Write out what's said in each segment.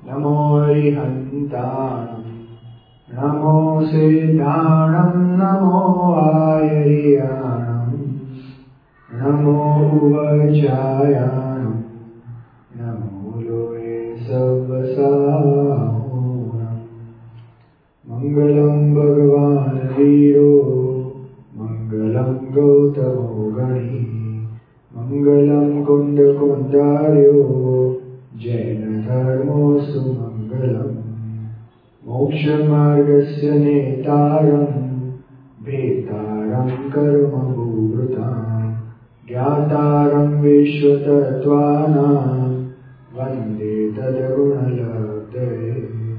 नमो हरिहन्ताणं नमो सिद्धाणं नमो आयर्याणं नमो उवचायाणं नमो लोये सवसाहूणं मङ्गलं भगवान् वीरो मङ्गलं गौतमो गणी मङ्गलं कुन्दकुन्दार्यो जैन धर्मोऽस्तु मङ्गलम् मोक्षमार्गस्य नेतारं भेतारं कर्मभूभृतां ज्ञातारं विश्वतत्त्वानां वन्दे तद्गुणलब्धये।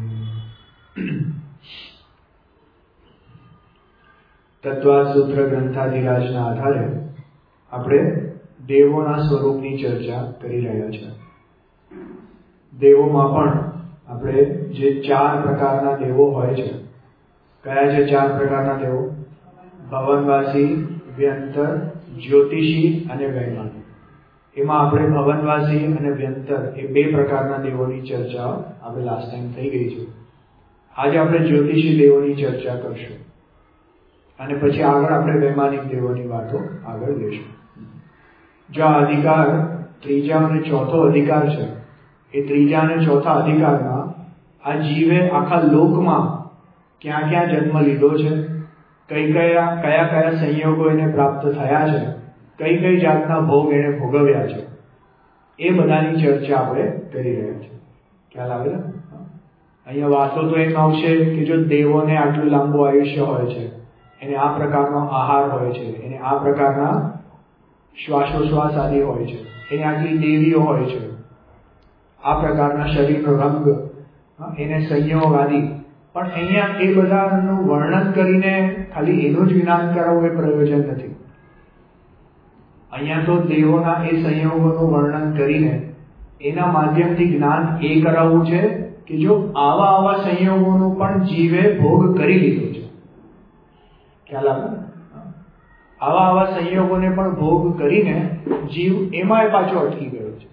તત્વાસૂત્ર ગ્રંથાધિરાજના આધારે આપણે દેવોના સ્વરૂપની ચર્ચા કરી રહ્યા છીએ. દેવોમાં પણ આપણે જે 4 પ્રકારના દેવો હોય છે, કયા છે 4 પ્રકારના દેવો? ભવનવાસી, વ્યંતર, જ્યોતિષી અને વૈમાનિક. એમાં આપણે ભવનવાસી અને વ્યંતર એ 2 પ્રકારના દેવોની ચર્ચા આપણે લાસ્ટ ટાઈમ થઈ ગઈ છે. આજે આપણે જ્યોતિષી દેવોની ચર્ચા કરશું અને પછી આગળ આપણે વૈમાનિક દેવોની વાતો આગળ લઈશું. જો આ અધિકાર ત્રીજા અને ચોથો અધિકાર છે, એ ત્રીજા અને ચોથા અધિકારમાં આ જીવે આખા લોકમાં ક્યાં ક્યાં જન્મ લીધો છે, કયા સંયોગો એને પ્રાપ્ત થયા છે, કઈ જાતના ભોગ એને ભોગવ્યા છે, એ બધાની ચર્ચા આપણે કરી રહ્યા છીએ. ખ્યાલ આવે ને? અહીંયા વાતો તો એમ આવશે કે જો દેવોને આટલું લાંબુ આયુષ્ય હોય છે, એને આ પ્રકારનો આહાર હોય છે, એને આ પ્રકારના શ્વાસોશ્વાસ આદિ હોય છે, એને આટલી દેવીઓ હોય છે, આ પ્રકારના શરીરનો રંગ, એને સંયોગ આદિ. પણ અહીંયા એ બધાનું વર્ણન કરીને ખાલી એનું જ જ્ઞાન કરાવવું એ પ્રયોજન નથી. અહીંયા તો દેવોના એ સંયોગોનું વર્ણન કરીને એના માધ્યમથી જ્ઞાન એ કરાવવું છે કે જો આવા સંયોગોનું પણ જીવે ભોગ કરી લીધો છે. ખ્યાલ આવે? આવા સંયોગોને પણ ભોગ કરીને જીવ એમાં પાછો અટકી ગયો છે.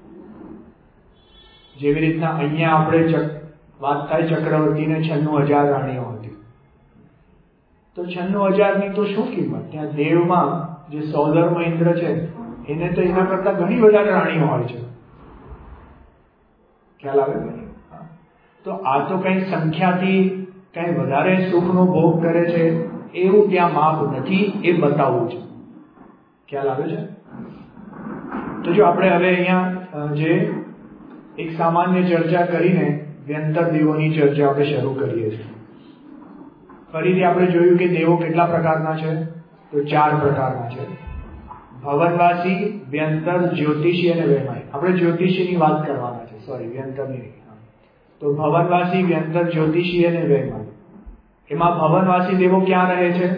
જેવી રીતના અહીંયા આપણે વાત થાય ચક્રવર્તીને 96,000 રાણીઓ હતી, તો 96,000ની તો શું કિંમત? ત્યાં દેવમાં જે સૌધર્મ ઇન્દ્ર છે એને તો એના કરતા ઘણી વધારે રાણીઓ હોય છે. ખ્યાલ આવે? તો આ તો કઈ સંખ્યાથી કઈ વધારે સુખનો ભોગ કરે છે એવું ત્યાં માપ નથી, એ બતાવવું છે. ખ્યાલ આવે છે? તો જો આપણે હવે અહીંયા જે એક સામાન્ય ચર્ચા કરીને વ્યંતર દેવોની ચર્ચા આપણે શરૂ કરીએ છીએ. ફરીથી આપણે જોયું કે દેવો કેટલા પ્રકારના છે? તો 4 પ્રકારના છે: ભવનવાસી, વ્યંતર, જ્યોતિષી અને વૈમાનિક. આપણે જ્યોતિષીની વાત કરવાના છે, સોરી, વ્યંતરની નહીં. તો ભવનવાસી, વ્યંતર, જ્યોતિષી અને વૈમાનિક. એમાં ભવનવાસી દેવો ક્યાં રહે છે?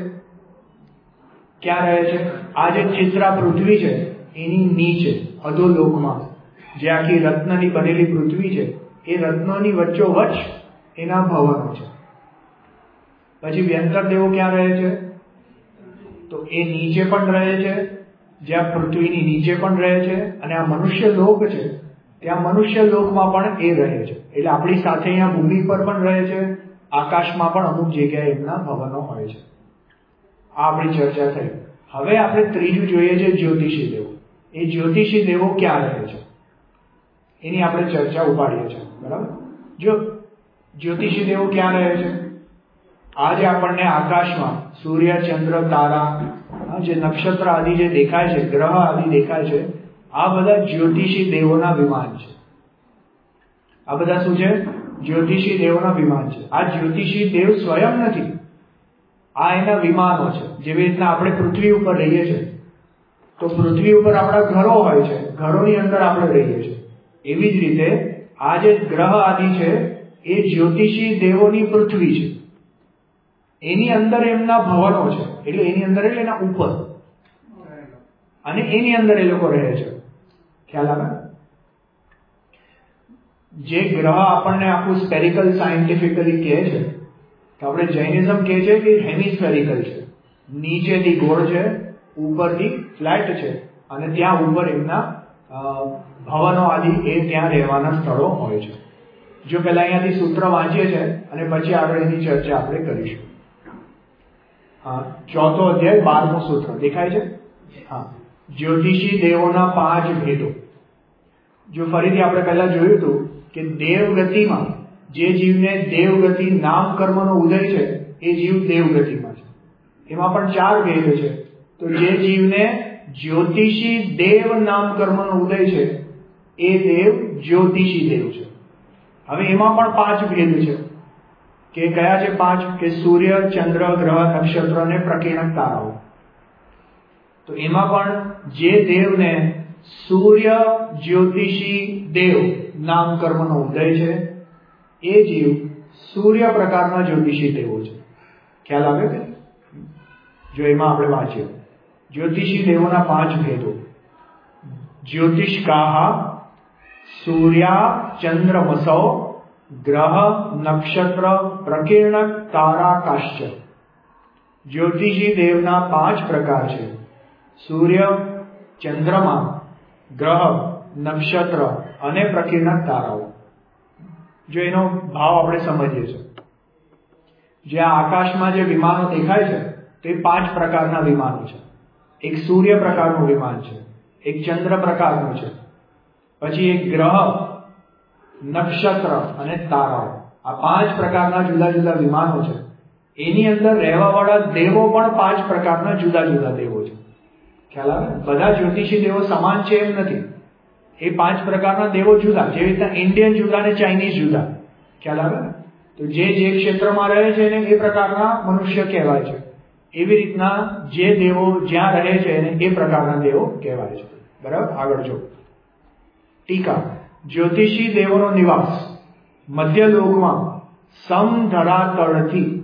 આ જે ચિત્રા પૃથ્વી છે એની નીચે અધોલોકમાં જે આખી રત્નની બનેલી પૃથ્વી છે, એ રત્નોની વચ્ચોવચ્ચ એના ભવનો છે. પછી વ્યંતર દેવો ક્યાં રહે છે? તો એ નીચે પણ રહે છે, જ્યાં પૃથ્વીની નીચે પણ રહે છે, અને આ મનુષ્ય લોક છે ત્યાં મનુષ્ય લોકમાં પણ એ રહે છે. એટલે આપણી સાથે અહીંયા ભૂમિ પર પણ રહે છે, આકાશમાં પણ અમુક જગ્યાએ એમના ભવનો હોય છે. આ આપણી ચર્ચા થઈ. હવે આપણે ત્રીજું જોઈએ છે જ્યોતિષી દેવો. એ જ્યોતિષી દેવો ક્યાં રહે છે એની આપણે ચર્ચા ઉપાડીએ છીએ. બરાબર? જો જ્યોતિષી દેવો ક્યાં રહે છે? આજે આપણને આકાશમાં સૂર્ય, ચંદ્ર, તારા, જે નક્ષત્ર આદિ જે દેખાય છે, ગ્રહ આદિ દેખાય છે, આ બધા જ્યોતિષી દેવોના વિમાન છે. આ બધા શું છે? જ્યોતિષી દેવોના વિમાન છે. આ જ્યોતિષી દેવ સ્વયં નથી, આ એના વિમાનો છે. જેવી રીતના આપણે પૃથ્વી ઉપર રહીએ છીએ, તો પૃથ્વી ઉપર આપણા ઘરો હોય છે, ઘરોની અંદર આપણે રહીએ છીએ. એવી જ રીતે આ જે ગ્રહ આદિ છે એ જ્યોતિષી દેવોની પૃથ્વી છે. એની અંદર એમના ભવનો છે, એટલે એની અંદર એટલે એના ઉપર, અને એની અંદર એ લોકો રહે છે. ખ્યાલ આવે? જે ગ્રહ આપણને આખું સ્પેરિકલ સાયન્ટિફિકલી કહે છે, તો આપણે જૈનિઝમ કહે છે કે હેમિસ્ફેરિકલ છે, નીચેથી ગોળ છે, ઉપરથી ફ્લેટ છે, અને ત્યાં ઉપર એમના ભવનો આદિ એ ત્યાં રહેવાના સ્થળો હોય છે. જો પહેલા અહીંયાથી સૂત્ર વાંચીએ છીએ અને પછી આગળ એની ચર્ચા આપણે કરીશું. હા, 4થો અધ્યાય 12મું સૂત્ર દેખાય છે. હા, જ્યોતિષી દેવોના 5 ભેદો. જો ફરીથી આપણે પહેલા જોયું હતું કે દેવગતિમાં જે જીવને દેવગતિ નામ કર્મનો ઉદય છે એ જીવ દેવગતિમાં છે. એમાં પણ 4 ભેદ છે. તો જે જીવને જ્યોતિષી દેવ નામ કર્મનો ઉદય છે એ દેવ જ્યોતિષી દેવ છે. હવે એમાં પણ 5 ભેદ છે. કે કયા છે 5? કે સૂર્ય, ચંદ્ર, ગ્રહ, નક્ષત્ર અને પ્રકીર્ણક તારાઓ. તો એમાં પણ જે દેવને સૂર્ય જ્યોતિષી દેવ નામ કર્મનો ઉદય છે એ જીવ સૂર્ય પ્રકારના જ્યોતિષી દેવો છે. ખ્યાલ આવે કે? જો એમાં આપણે વાંચીએ જ્યોતિષી દેવોના 5 ભેદો. જ્યોતિષકાહ સૂર્યા ચંદ્રમસૌ ગ્રહ નક્ષત્ર પ્રકીર્ણક તારાકાશ્ચ. જ્યોતિષી દેવના 5 પ્રકાર છે: સૂર્ય, ચંદ્રમા, ગ્રહ, નક્ષત્ર અને પ્રકીર્ણક તારાઓ. જો એનો ભાવ આપણે સમજીએ છીએ, જે આ આકાશમાં જે વિમાનો દેખાય છે તે 5 પ્રકારના વિમાનો છે. એક સૂર્ય પ્રકારનું વિમાન છે, એક ચંદ્ર પ્રકારનું છે, પછી એક ગ્રહ, નક્ષત્ર અને તારાઓ. આ 5 પ્રકારના જુદા જુદા વિમાનો છે. એની અંદર રહેવાવાળા દેવો પણ 5 પ્રકારના જુદા જુદા દેવો છે. ખ્યાલ આવે? બધા જ્યોતિષી દેવો સમાન છે એમ નથી. એ 5 પ્રકારના દેવો જુદા, જેવી રીતના ઇન્ડિયન જુદા ને ચાઇનીઝ જુદા. ખ્યાલ આવે ને? તો જે ક્ષેત્રમાં રહે છે એને એ પ્રકારના મનુષ્ય કહેવાય છે. એવી રીતના જે દેવો જ્યાં રહે છે એને એ પ્રકારના દેવો કહેવાય છે. બરાબર? આગળ જો ટીકા. જ્યોતિષી દેવોનો નિવાસ મધ્યલોકમાં સમધરાતળથી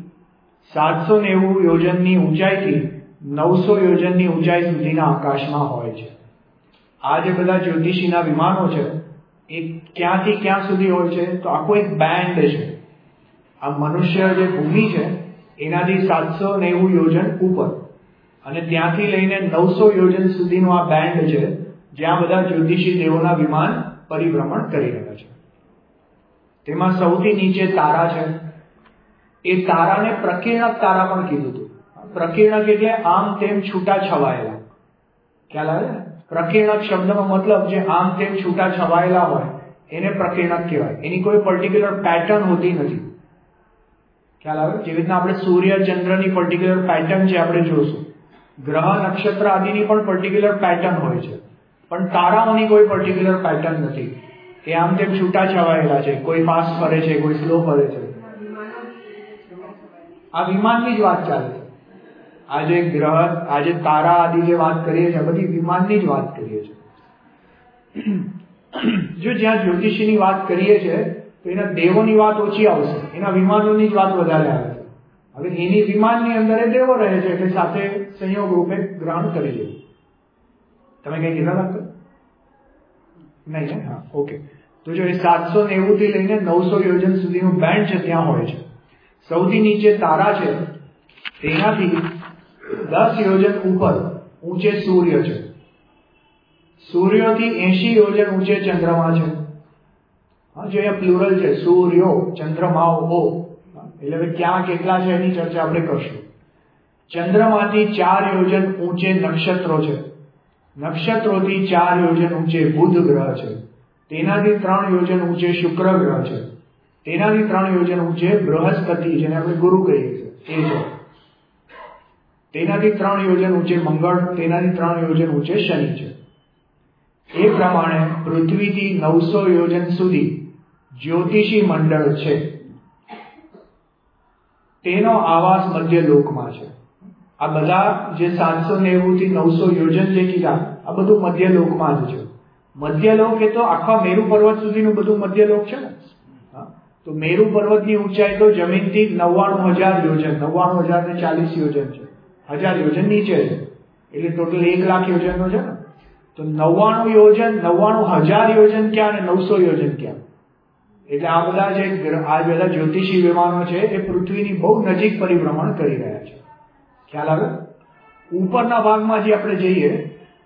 790 યોજનની ઊંચાઈથી 900 યોજનની ઊંચાઈ સુધીના આકાશમાં હોય છે. આ જે બધા જ્યોતિષીના વિમાનો છે એ ક્યાંથી ક્યાં સુધી હોય છે? તો આખો એક બેન્ડ છે. આ મનુષ્ય જે ભૂમિ છે એનાથી 790 યોજન ઉપર અને ત્યાંથી લઈને 900 યોજન સુધીનું આ બેન્ડ છે, જ્યાં બધા જ્યોતિષી દેવોના વિમાન પરિભ્રમણ કરી રહ્યા છે. તેમાં સૌથી નીચે તારા છે. એ તારાને પ્રકીર્ણક તારા પણ કીધું હતું. પ્રકીર્ણક એટલે આમ તેમ છૂટા છવાયેલા. ખ્યાલ આવે? પ્રકીર્ણક શબ્દનો મતલબ જે આમ તેમ છૂટા છવાયેલા હોય એને પ્રકીર્ણક કહેવાય. એની કોઈ પર્ટિક્યુલર પેટર્ન હોતી નથી. ખ્યાલ આવે? જેવી રીતના આપણે સૂર્ય ચંદ્રની પર્ટિક્યુલર પેટર્ન છે આપણે જોશું. ગ્રહ નક્ષત્ર આદિની પણ પર્ટિક્યુલર પેટર્ન હોય છે, પણ તારાઓની કોઈ પર્ટિક્યુલર પેટર્ન નથી. એ આમ તેમ છૂટા છવાયેલા છે. કોઈ ફાસ્ટ ફરે છે, કોઈ સ્લો ફરે છે. આ વિમાનની જ વાત ચાલે છે. આજે ગ્રહ, આજે તારા આદિ જે વાત કરીએ છીએ બધી વિમાનની જ વાત કરીએ છીએ. જો જ્યાં જ્યોતિષીની વાત કરીએ છીએ તો એના દેવોની વાત ઓછી આવશે, એના વિમાનોની જ વાત વધારે આવે છે. હવે એની વિમાનની અંદર એ દેવો રહે છે એટલે સાથે સંયોગ રૂપે ગ્રહણ કરી લે. તમે કઈ કીધા લાગતો નહીં? હા, ઓકે. તો જો એ 790 થી લઈને 900 યોજન સુધીનું બેન્ડ છે ત્યાં હોય છે. સૌથી નીચે તારા છે, તેનાથી 10 યોજન ઉપર ઊંચે સૂર્ય છે. સૂર્યથી 80 યોજન ઊંચે ચંદ્રમા છે. હા, જો અહીંયા પ્લુરલ છે, સૂર્યો, ચંદ્રમાઓ. એટલે હવે ક્યાં કેટલા છે એની ચર્ચા આપણે કરશું. ચંદ્રમાંથી 4 યોજન ઊંચે નક્ષત્રો છે. નક્ષત્રોથી 4 યોજન ઊંચે બુધ ગ્રહ છે. તેનાથી 3 યોજન ઊંચે શુક્ર ગ્રહ છે. તેનાથી 3 યોજન ઊંચે બૃહસ્પતિ, જેને આપણે ગુરુ કહીએ છીએ, એ છે. તેનાથી 3 યોજન ઊંચે મંગળ, તેનાથી 3 યોજન ઊંચે શનિ છે. એ પ્રમાણે પૃથ્વીથી 900 યોજન સુધી જ્યોતિષી મંડળ છે. તેનો આવાસ મધ્યલોકમાં છે. આ બધા જે 790 થી 900 યોજન જે કીધા આ બધું મધ્યલોકમાં જ છે. મધ્યલોક એ તો આખા મેરુ પર્વત સુધીનું બધું મધ્યલોક છે ને. તો મેરુ પર્વતની ઊંચાઈ તો જમીનથી 99,000 યોજન, 99,040 યોજન છે. 1000 યોજન નીચે છે એટલે ટોટલ 1 લાખ યોજનનો છે ને. તો 99 યોજન, 99,000 યોજન ક્યાં અને 900 યોજન ક્યાં? એટલે આ બધા જ્યોતિષી વિમાનો છે એ પૃથ્વીની બહુ નજીક પરિભ્રમણ કરી રહ્યા છે. ખ્યાલ આવે? ઉપરના ભાગમાં જે આપણે જઈએ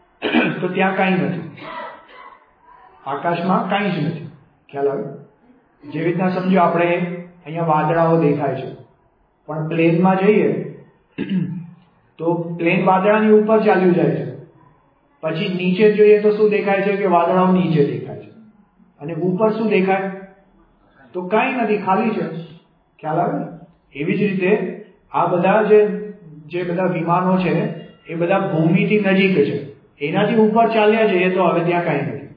તો ત્યાં કાંઈ નથી, આકાશમાં કાંઈ જ નથી. ખ્યાલ આવે? જેવી રીતના સમજો આપણે અહીંયા વાદળાઓ દેખાય છે, પણ પ્લેનમાં જઈએ તો પ્લેન વાદળાની ઉપર ચાલ્યું જાય છે, પછી નીચે જોઈએ તો શું દેખાય છે કે વાદળાઓ નીચે દેખાય છે, અને ઉપર શું દેખાય તો કાંઈ નથી, ખાલી છે. ખ્યાલ આવે? એવી જ રીતે આ બધા જે બધા વિમાનો છે એ બધા ભૂમિથી નજીક છે, એનાથી ઉપર ચાલ્યા જઈએ તો હવે ત્યાં કાંઈ નથી.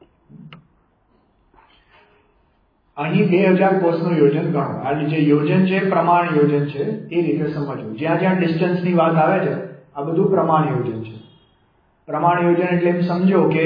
અહીં 2000 કોષનું યોજન ગણો. આ જે યોજન છે પ્રમાણ યોજન છે, એ રીતે સમજવું. જ્યાં જ્યાં ડિસ્ટન્સની વાત આવે છે આ બધું પ્રમાણ યોજન છે. પ્રમાણ યોજન એટલે એમ સમજો કે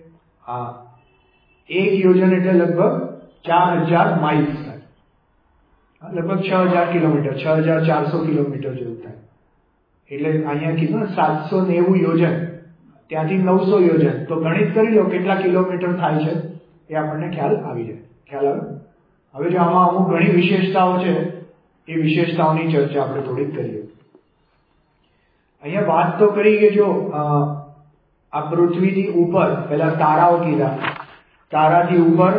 એક યોજન એટલે લગભગ 4000 માઇલ્સ થાય, લગભગ 6000 કિલોમીટર, 6400 કિલોમીટર જેવું થાય. એટલે અહીંયા કીધું ને 790 યોજન, ત્યાંથી 900 યોજન, તો ગણિત કરી લો કેટલા કિલોમીટર થાય છે એ આપણને ખ્યાલ આવી જાય. ખ્યાલ આવે? હવે જો આમાં અમુક ઘણી વિશેષતાઓ છે, એ વિશેષતાઓની ચર્ચા આપણે થોડીક કરીએ. અહીંયા વાત તો કરી કે જો આ પૃથ્વીથી ઉપર પેલા તારાઓ કીધા, તારાથી ઉપર,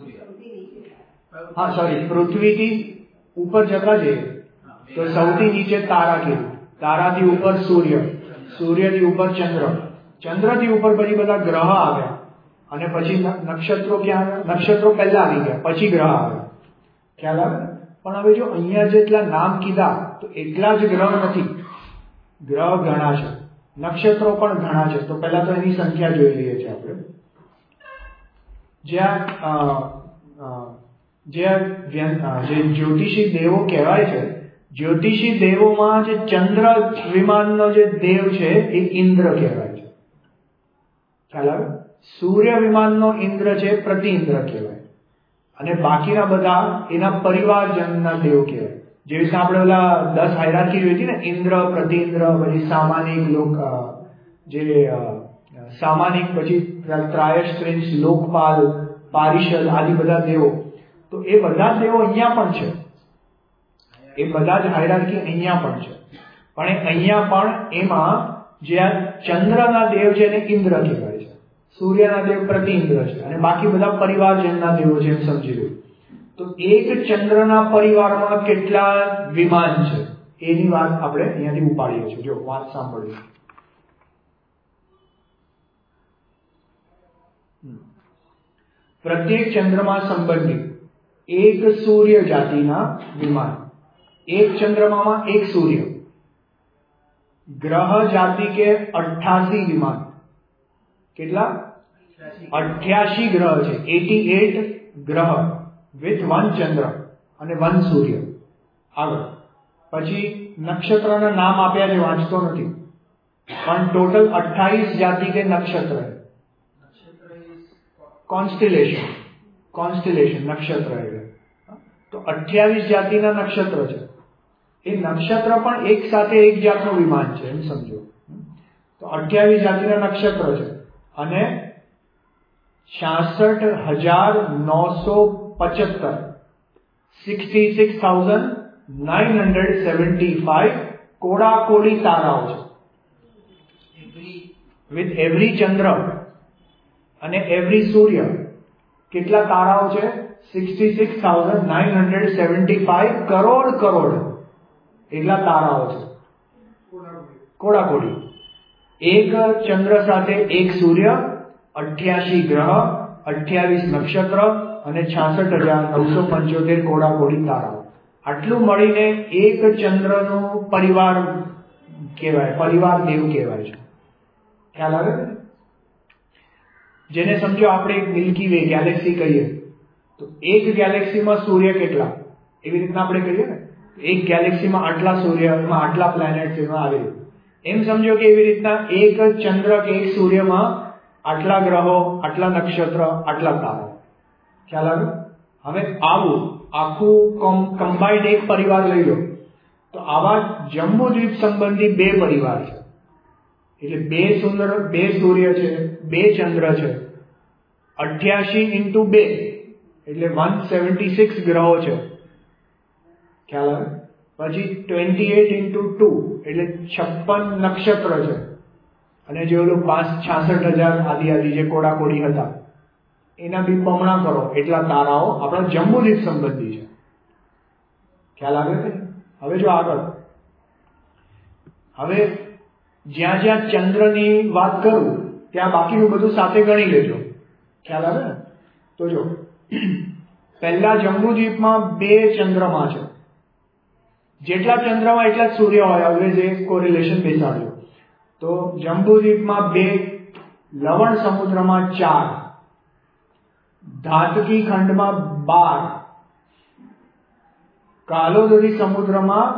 પૃથ્વીથી ઉપર જતા જઈએ તો સૌથી નીચે તારા કીધું, તારાથી ઉપર સૂર્ય, સૂર્યથી ઉપર ચંદ્ર, ચંદ્રથી ઉપર પછી બધા ગ્રહ આવ્યા, અને પછી નક્ષત્રો ક્યાં? નક્ષત્રો પહેલા આવી ગયા, પછી ગ્રહ આવ્યા. ખ્યાલ આવે? પણ હવે જો અહીંયા જેટલા નામ કીધા તો એટલા જ ગ્રહ નથી, ગ્રહ ઘણા છે, નક્ષત્રો પણ ઘણા છે. તો પહેલા તો એની સંખ્યા જોઈ લઈએ છીએ આપણે. જે જ્યોતિષી દેવો કહેવાય છે, જ્યોતિષી દેવોમાં જે ચંદ્ર વિમાનનો જે દેવ છે એ ઇન્દ્ર કહેવાય છે. ખ્યાલ આવે? સૂર્ય વિમાનનો ઇન્દ્ર છે પ્રતિઇન્દ્ર કહેવાય, અને બાકીના બધા એના પરિવારજનના દેવ કહેવાય. જે રીતે આપણે ઓલા 10 હાયરાર્કી જોઈ હતી ને, ઇન્દ્ર, પ્રતિઇન્દ્ર, પછી સામાનિક, લોક, જે સામાનિક, પછી ત્રાયસ્ત્રિંશ, લોકપાલ, પારિષદ આદિ બધા દેવો. તો એ બધા દેવો અહીંયા પણ છે, એ બધા જ હાયરાર્કી અહીંયા પણ છે. પણ અહીંયા પણ એમાં જે આ ચંદ્રના દેવ છે એને ઇન્દ્ર કહેવાય છે, સૂર્યના દેવ પ્રતિઇન્દ્ર છે, અને બાકી બધા પરિવારજનના દેવો છે એમ સમજી લો. તો એક ચંદ્રના પરિવારમાં કેટલા વિમાન છે એની વાત આપણે અહીંયાથી ઉપાડીએ છીએ. જો વાત સાંભળીએ. પ્રત્યેક ચંદ્રમા સંબંધિત એક સૂર્ય જાતિના વિમાન, એક ચંદ્રમામાં એક સૂર્ય. ગ્રહ જાતિ કે 88 વિમાન. કેટલા? 88 ગ્રહ છે, 88 ગ્રહ વિથ 1 ચંદ્ર અને 1 સૂર્ય. આગળ પછી નક્ષત્રના નામ આપ્યા છે, વાંચતો નથી, પણ ટોટલ 28 જાતિ કે નક્ષત્ર. કોન્સ્ટિલેશન, કોન્સ્ટિલેશન નક્ષત્ર એટલે. તો 28 જાતિના નક્ષત્ર છે. એ નક્ષત્ર પણ એક સાથે એક જાતનું વિમાન છે એમ સમજો. તો 28 જાતિના નક્ષત્ર છે, અને 66,975 66,975 કોડાકોડી તારાઓ છે. વિથ એવરી ચંદ્ર અને એવરી સૂર્ય કેટલા તારાઓ છે? 66,975 કરોડ એટલા તારાઓ છે, કોડાકોડી. એક ચંદ્ર સાથે એક સૂર્ય, 88 ગ્રહ, 28 નક્ષત્ર અને 66,975 કોડાકોડી તારાઓ. આટલું મળીને એક ચંદ્રનો પરિવાર કહેવાય, પરિવાર દેવ કહેવાય છે. ખ્યાલ આવે? જેને સમજો આપણે એક મિલ્કી વે ગેલેક્સી કહીએ, તો એક ગેલેક્સીમાં સૂર્ય કેટલા, એવી રીતના આપણે કહીએ ને, એક ગેલેક્સીમાં આટલા સૂર્ય, એમાં આટલા પ્લેનેટ એમાં આવે. એમ સમજો કે એવી રીતના એક ચંદ્ર કે એક સૂર્યમાં આટલા ગ્રહો, આટલા નક્ષત્ર, આટલા તારા. ખ્યાલ આવે? હવે આખું કમ્બાઇન્ડ એક પરિવાર લઈ લો, તો આવા જંબુદ્વીપ સંબંધી 2 પરિવાર છે. એટલે 2 સૂર્ય છે, 2 ચંદ્ર છે, 88 × 2 એટલે 176 ગ્રહો છે. ખ્યાલ આવે? પછી 28 × 2 એટલે 56 નક્ષત્ર છે, અને જે ઓલું 66,000 આદિ જે કોડાકોડી હતા એના બી બમણા કરો એટલા તારાઓ આપણા જંબુદ્વીપ સંબંધી છે. ખ્યાલ આવે છે? હવે જો આગળ, હવે જ્યાં જ્યાં ચંદ્રની વાત કરું ત્યાં બાકીનું બધું સાથે ગણી લેજો. ખ્યાલ આવે ને? તો જો પહેલા જંબુદ્વીપમાં 2 ચંદ્રમા છે. જેટલા ચંદ્રમા એટલા જ સૂર્ય હોય. ઓલવેઝ એ કોરિલેશન બેસાડ્યો. તો જંબુદ્વીપમાં 2, લવણ સમુદ્રમાં 4, ધાતકી ખંડમાં 12, કાલોદરી સમુદ્રમાં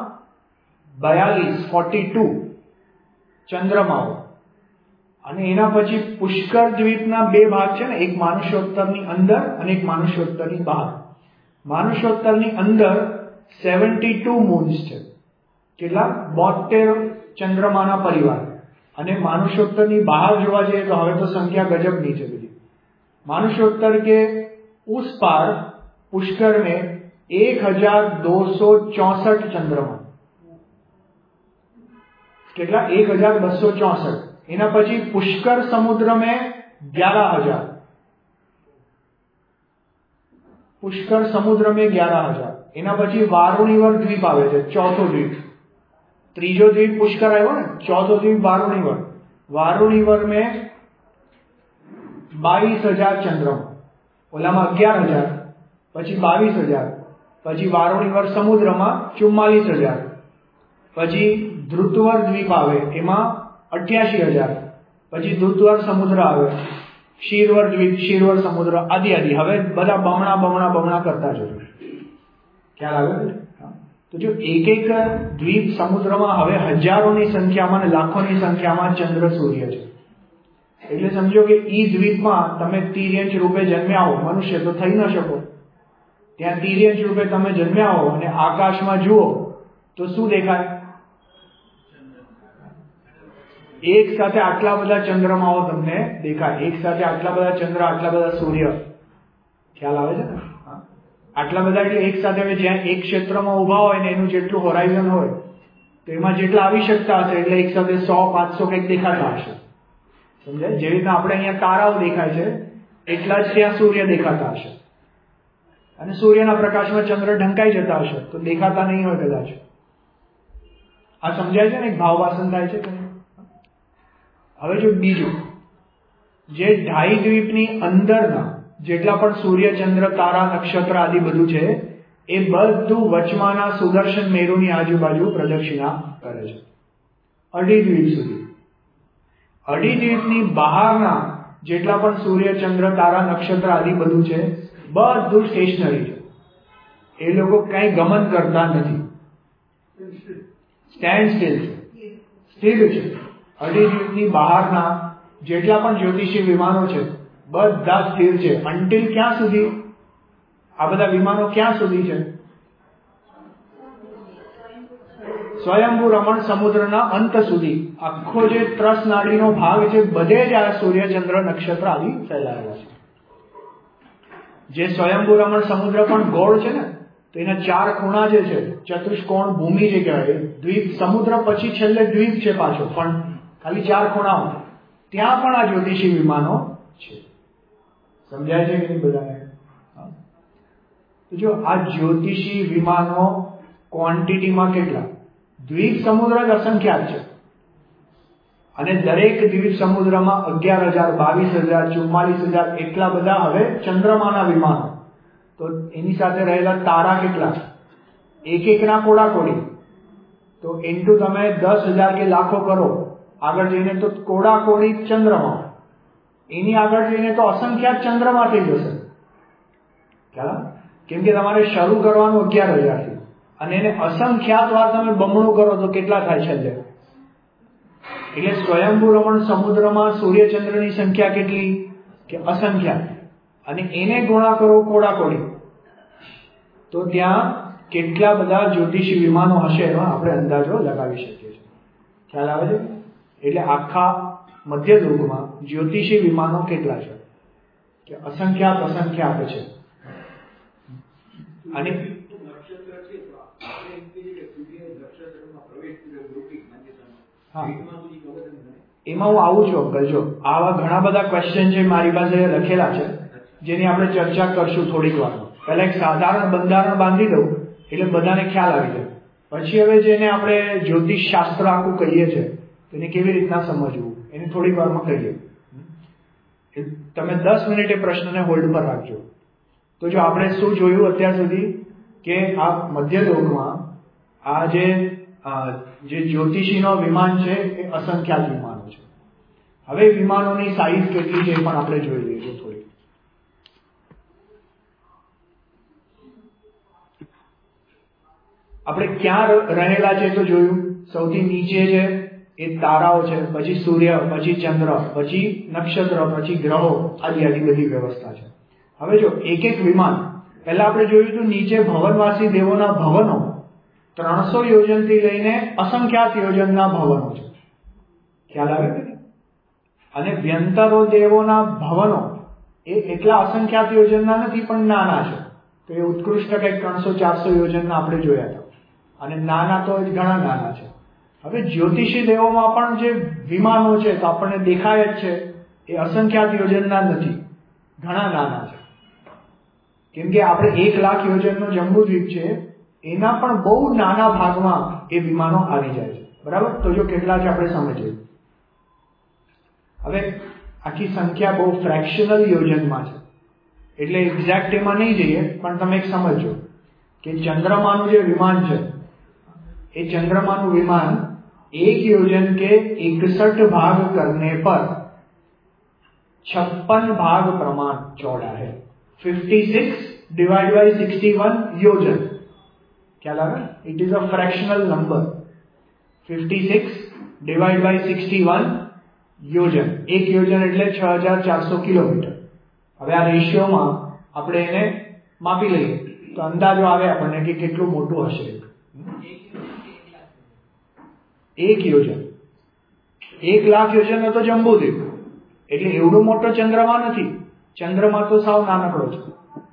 42 ચંદ્રમાઓ. અને એના પછી પુષ્કર દ્વીપના 2 ભાગ છે ને, એક માનુષ્યોત્તરની અંદર અને એક માનુષ્યોત્તરની બહાર. માનુષ્યોત્તરની અંદર 72 મૂન્સ છે. કેટલા? 72 ચંદ્રમાના પરિવાર. અને માનુષ્યોત્તરની બહાર જોવા જઈએ તો હવે તો સંખ્યા ગજબની છે બધી. मानुषोत्तर के उस पार पुष्कर में 1264 चंद्रमा. કેટલા? 1264. એના પછી પુષ્कर समुद्र में 11,000. पुष्कर समुद्र में 11,000. એના પછી વારુણીવર દ્વીપ આવે છે, ચોથો દ્વીપ. ત્રીજો દ્વીપ પુષ્कर આવ્યો ને, ચોથો દ્વીપ વારુણીવર. वारुणीवर में 22,000 चंद्रमा. ओलाમાં 11,000, પછી 22,000, પછી વારુણીવર સમુદ્રમાં 44,000, પછી ધ્રુતવર દ્વીપ આવે એમાં 88,000, પછી ધ્રુતવર સમુદ્ર આવે, ક્ષીરવર દ્વીપ, ક્ષીરવર સમુદ્ર આદિ આદિ. હવે બધા બમણા બમણા બમણા કરતા જજો. ખ્યાલ આવે? તો જો એક એક દ્વીપ સમુદ્રમાં હવે હજારોની સંખ્યામાં અને લાખોની સંખ્યામાં ચંદ્ર સૂર્ય છે. એટલે સમજો કે ઈ દ્વીપમાં તમે તિર્યંશ રૂપે જન્મ્યા હો, મનુષ્ય તો થઈ ન શકો, ત્યાં તિર્યંશ રૂપે તમે જન્મ્યા હો અને આકાશમાં જુઓ તો શું દેખાય? એક સાથે આટલા બધા ચંદ્રમાઓ તમને દેખાય. એક સાથે આટલા બધા ચંદ્ર, આટલા બધા સૂર્ય. ખ્યાલ આવે છે ને? આટલા બધા એટલે એક સાથે જ્યાં એક ક્ષેત્રમાં ઉભા હોય ને એનું જેટલું હોરાઇઝન હોય તો એમાં જેટલા આવી શકતા હશે એટલે એક સાથે 100-500 કંઈક દેખાતા હશે. સમજાય? જેવી રીતના આપણે અહીંયા તારાઓ દેખાય છે એટલા જ ત્યાં સૂર્ય દેખાતા હશે. અને સૂર્યના પ્રકાશમાં ચંદ્ર ઢંકાઈ જતા હશે તો દેખાતા નહીં હોય કદાચ. આ સમજાય છે ને? એક ભાવવાસન થાય છે. હવે જો બીજું, જે ઢાઈ દ્વીપની અંદરના જેટલા પણ સૂર્ય, ચંદ્ર, તારા, નક્ષત્ર આદિ બધું છે એ બધું વચમાના સુદર્શન મેરુની આજુબાજુ પ્રદક્ષિણા કરે છે, અઢી દ્વીપ સુધી. અઢી દ્વીપની બહારના જેટલા પણ સૂર્ય, ચંદ્ર, તારા, નક્ષત્ર આદિ બધું છે બધું સ્ટેશનરી છે. એ લોકો કઈ ગમન કરતા નથી, સ્ટેન્ડ સ્ટીલ છે, સ્થિર છે. અઢી દ્વીપની બહારના જેટલા પણ જ્યોતિષી વિમાનો છે બધા સ્થિર છે. અન્ટિલ ક્યાં સુધી? આ બધા વિમાનો ક્યાં સુધી છે? સ્વયંભૂ રમણ સમુદ્રના અંત સુધી. આખો જે ત્રસ નાડીનો ભાગ છે બધે જ આ સૂર્ય, ચંદ્ર, નક્ષત્ર આદિ ફેલાયેલા છે. જે સ્વયંભૂ રમણ સમુદ્ર પણ ગોળ છે ને, તો એના 4 ખૂણા જે છે, ચતુષ્કોણ ભૂમિ જે કહેવાય, દ્વીપ સમુદ્ર પછી છેલ્લે દ્વીપ છે પાછો, પણ ખાલી 4 ખૂણાઓ, ત્યાં પણ આ જ્યોતિષી વિમાનો છે. સમજાય છે કે નહીં બધાને? જો આ જ્યોતિષી વિમાનો ક્વોન્ટિટીમાં કેટલા? દ્વીપ સમુદ્ર જ અસંખ્યાત છે અને દરેક દ્વીપ સમુદ્રમાં 11,000, 22,000, 44,000 એટલા બધા હવે ચંદ્રમાના વિમાનો. તો એની સાથે રહેલા તારા કેટલા? એક એકના કોડાકોડી. તો ઇન્ટુ તમે 10,000 કે લાખો કરો આગળ જઈને તો કોડાકોડી ચંદ્રમા, એની આગળ જઈને તો અસંખ્યાત ચંદ્રમા થઈ જશે. ખ્યાલ? કેમ કે તમારે શરૂ કરવાનું 11,000 થી અને એને અસંખ્યાત વાર તમે બમણું કરો તો કેટલા થાય છેલ્લે? એટલે સ્વયંભૂ રમણ સમુદ્રમાં સૂર્યચંદ્રની સંખ્યા કેટલી? કે અસંખ્યાત. અને એને ગુણા કરો કોડાકોડી તો ત્યાં કેટલા બધા જ્યોતિષી વિમાનો હશે એનો આપણે અંદાજો લગાવી શકીએ છીએ. ખ્યાલ આવે છે? એટલે આખા મધ્ય યુગમાં જ્યોતિષી વિમાનો કેટલા છે? કે અસંખ્યાત અસંખ્યાત છે. અને એમાં હું આવું છું અંકલ. જો આવા ઘણા બધા ક્વેશ્ચન છે મારી પાસે લખેલા છે, જેની આપણે ચર્ચા કરશું થોડીક વારમાં. પહેલા એક સાધારણ બંધારણ બાંધી દઉં એટલે બધાને ખ્યાલ આવી જાય. પછી હવે જેને આપણે જ્યોતિષ શાસ્ત્ર આખું કહીએ છીએ તેને કેવી રીતના સમજવું એની થોડીક વારમાં કહીએ. તમે 10 મિનિટ એ પ્રશ્નને હોલ્ડ પર રાખજો. તો જો આપણે શું જોયું અત્યાર સુધી કે આ મધ્યલોકમાં આ જે જ્યોતિષીનો વિમાન છે એ અસંખ્યાત વિમાનો છે. હવે વિમાનોની સાઈઝ કેટલી છે એ પણ આપણે જોઈ લઈશું થોડી. આપણે ક્યાં રહેલા છે તો જોયું. સૌથી નીચે છે એ તારાઓ છે, પછી સૂર્ય, પછી ચંદ્ર, પછી નક્ષત્ર, પછી ગ્રહો, આદિ બધી વ્યવસ્થા છે. હવે જો એક એક વિમાન, પહેલા આપણે જોયું હતું નીચે ભવનવાસી દેવોના ભવનો 300 યોજનથી લઈને અસંખ્યાત યોજનના ભવનો છે. ખ્યાલ આવે કે? અને વ્યંતરો દેવોના ભવનો એ એટલા અસંખ્યાત યોજનના નથી પણ નાના છે. તો એ ઉત્કૃષ્ટ કંઈક 300-400 યોજનના આપણે જોયા હતા, અને નાના તો ઘણા નાના છે. હવે જ્યોતિષી દેવોમાં પણ જે વિમાનો છે તો આપણને દેખાય જ છે એ અસંખ્યાત યોજનના નથી, ઘણા નાના છે. કેમ કે આપણે 1 લાખ યોજનનો જંબુદ્વીપ છે એના પણ બહુ નાના ભાગમાં એ વિમાનો આવી જાય છે. બરાબર? તો જો કેટલા છે આપણે સમજીએ. હવે આખી સંખ્યા બહુ ફ્રેક્શનલ યોજનમાં છે એટલે એક્ઝેક્ટ એમાં નહીં જઈએ, પણ તમે એક સમજો કે ચંદ્રમાનું જે વિમાન છે એ ચંદ્રમાનું વિમાન 1 યોજન के 61 भाग करने पर 56 भाग प्रमाण चौड़ा है. 56 डिवाइड बाय 61 योजन. क्या लगा? It is a fractional number. 56 divide by 61 યોજન. 1 યોજન એટલે 6400 કિલોમીટર. હવે આ રેશિયોમાં આપણે એને માપી લઈએ તો અંદાજો આવે આપણને કે કેટલું મોટું હશે. 1 યોજન 1 લાખ યોજન તો જંબુદ્વીપ, એટલે એવડો મોટો ચંદ્રમા નથી. ચંદ્રમા તો સાવ નાનકડો છે.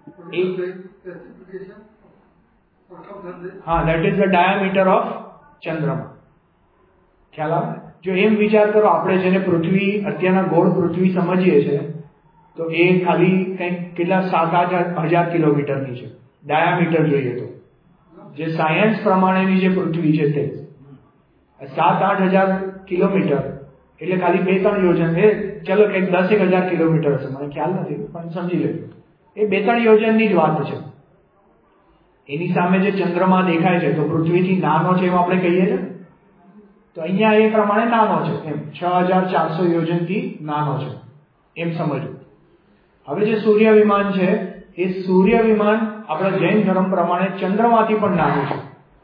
હા, that is the diameter of ચંદ્રમા. ખ્યાલ આવે? જો એમ વિચાર કરો, આપણે જેને પૃથ્વી અત્યારના ગોળ પૃથ્વી સમજીએ છીએ તો એ ખાલી કંઈક કેટલા 7-8 હજાર કિલોમીટરની છે ડાયામીટર જોઈએ તો. જે સાયન્સ પ્રમાણેની જે પૃથ્વી છે તે 7-8 હજાર કિલોમીટર એટલે ખાલી 2-3 યોજન. એ ચલો કંઈક 10-10 કિલોમીટર હશે, મને ખ્યાલ નથી પણ સમજી લેજો. એ 2-3 યોજનની જ વાત છે. એની સામે જે ચંદ્રમા દેખાય છે તો પૃથ્વીથી નાનો છે એમ આપણે કહીએ છીએ. તો અહીંયા એ પ્રમાણે નાનો છે, એમ 6400 યોજનથી નાનો છે એમ સમજો. હવે જે સૂર્ય વિમાન છે એ સૂર્ય વિમાન આપણા જૈન ધર્મ પ્રમાણે ચંદ્રમાંથી પણ નાનું છે.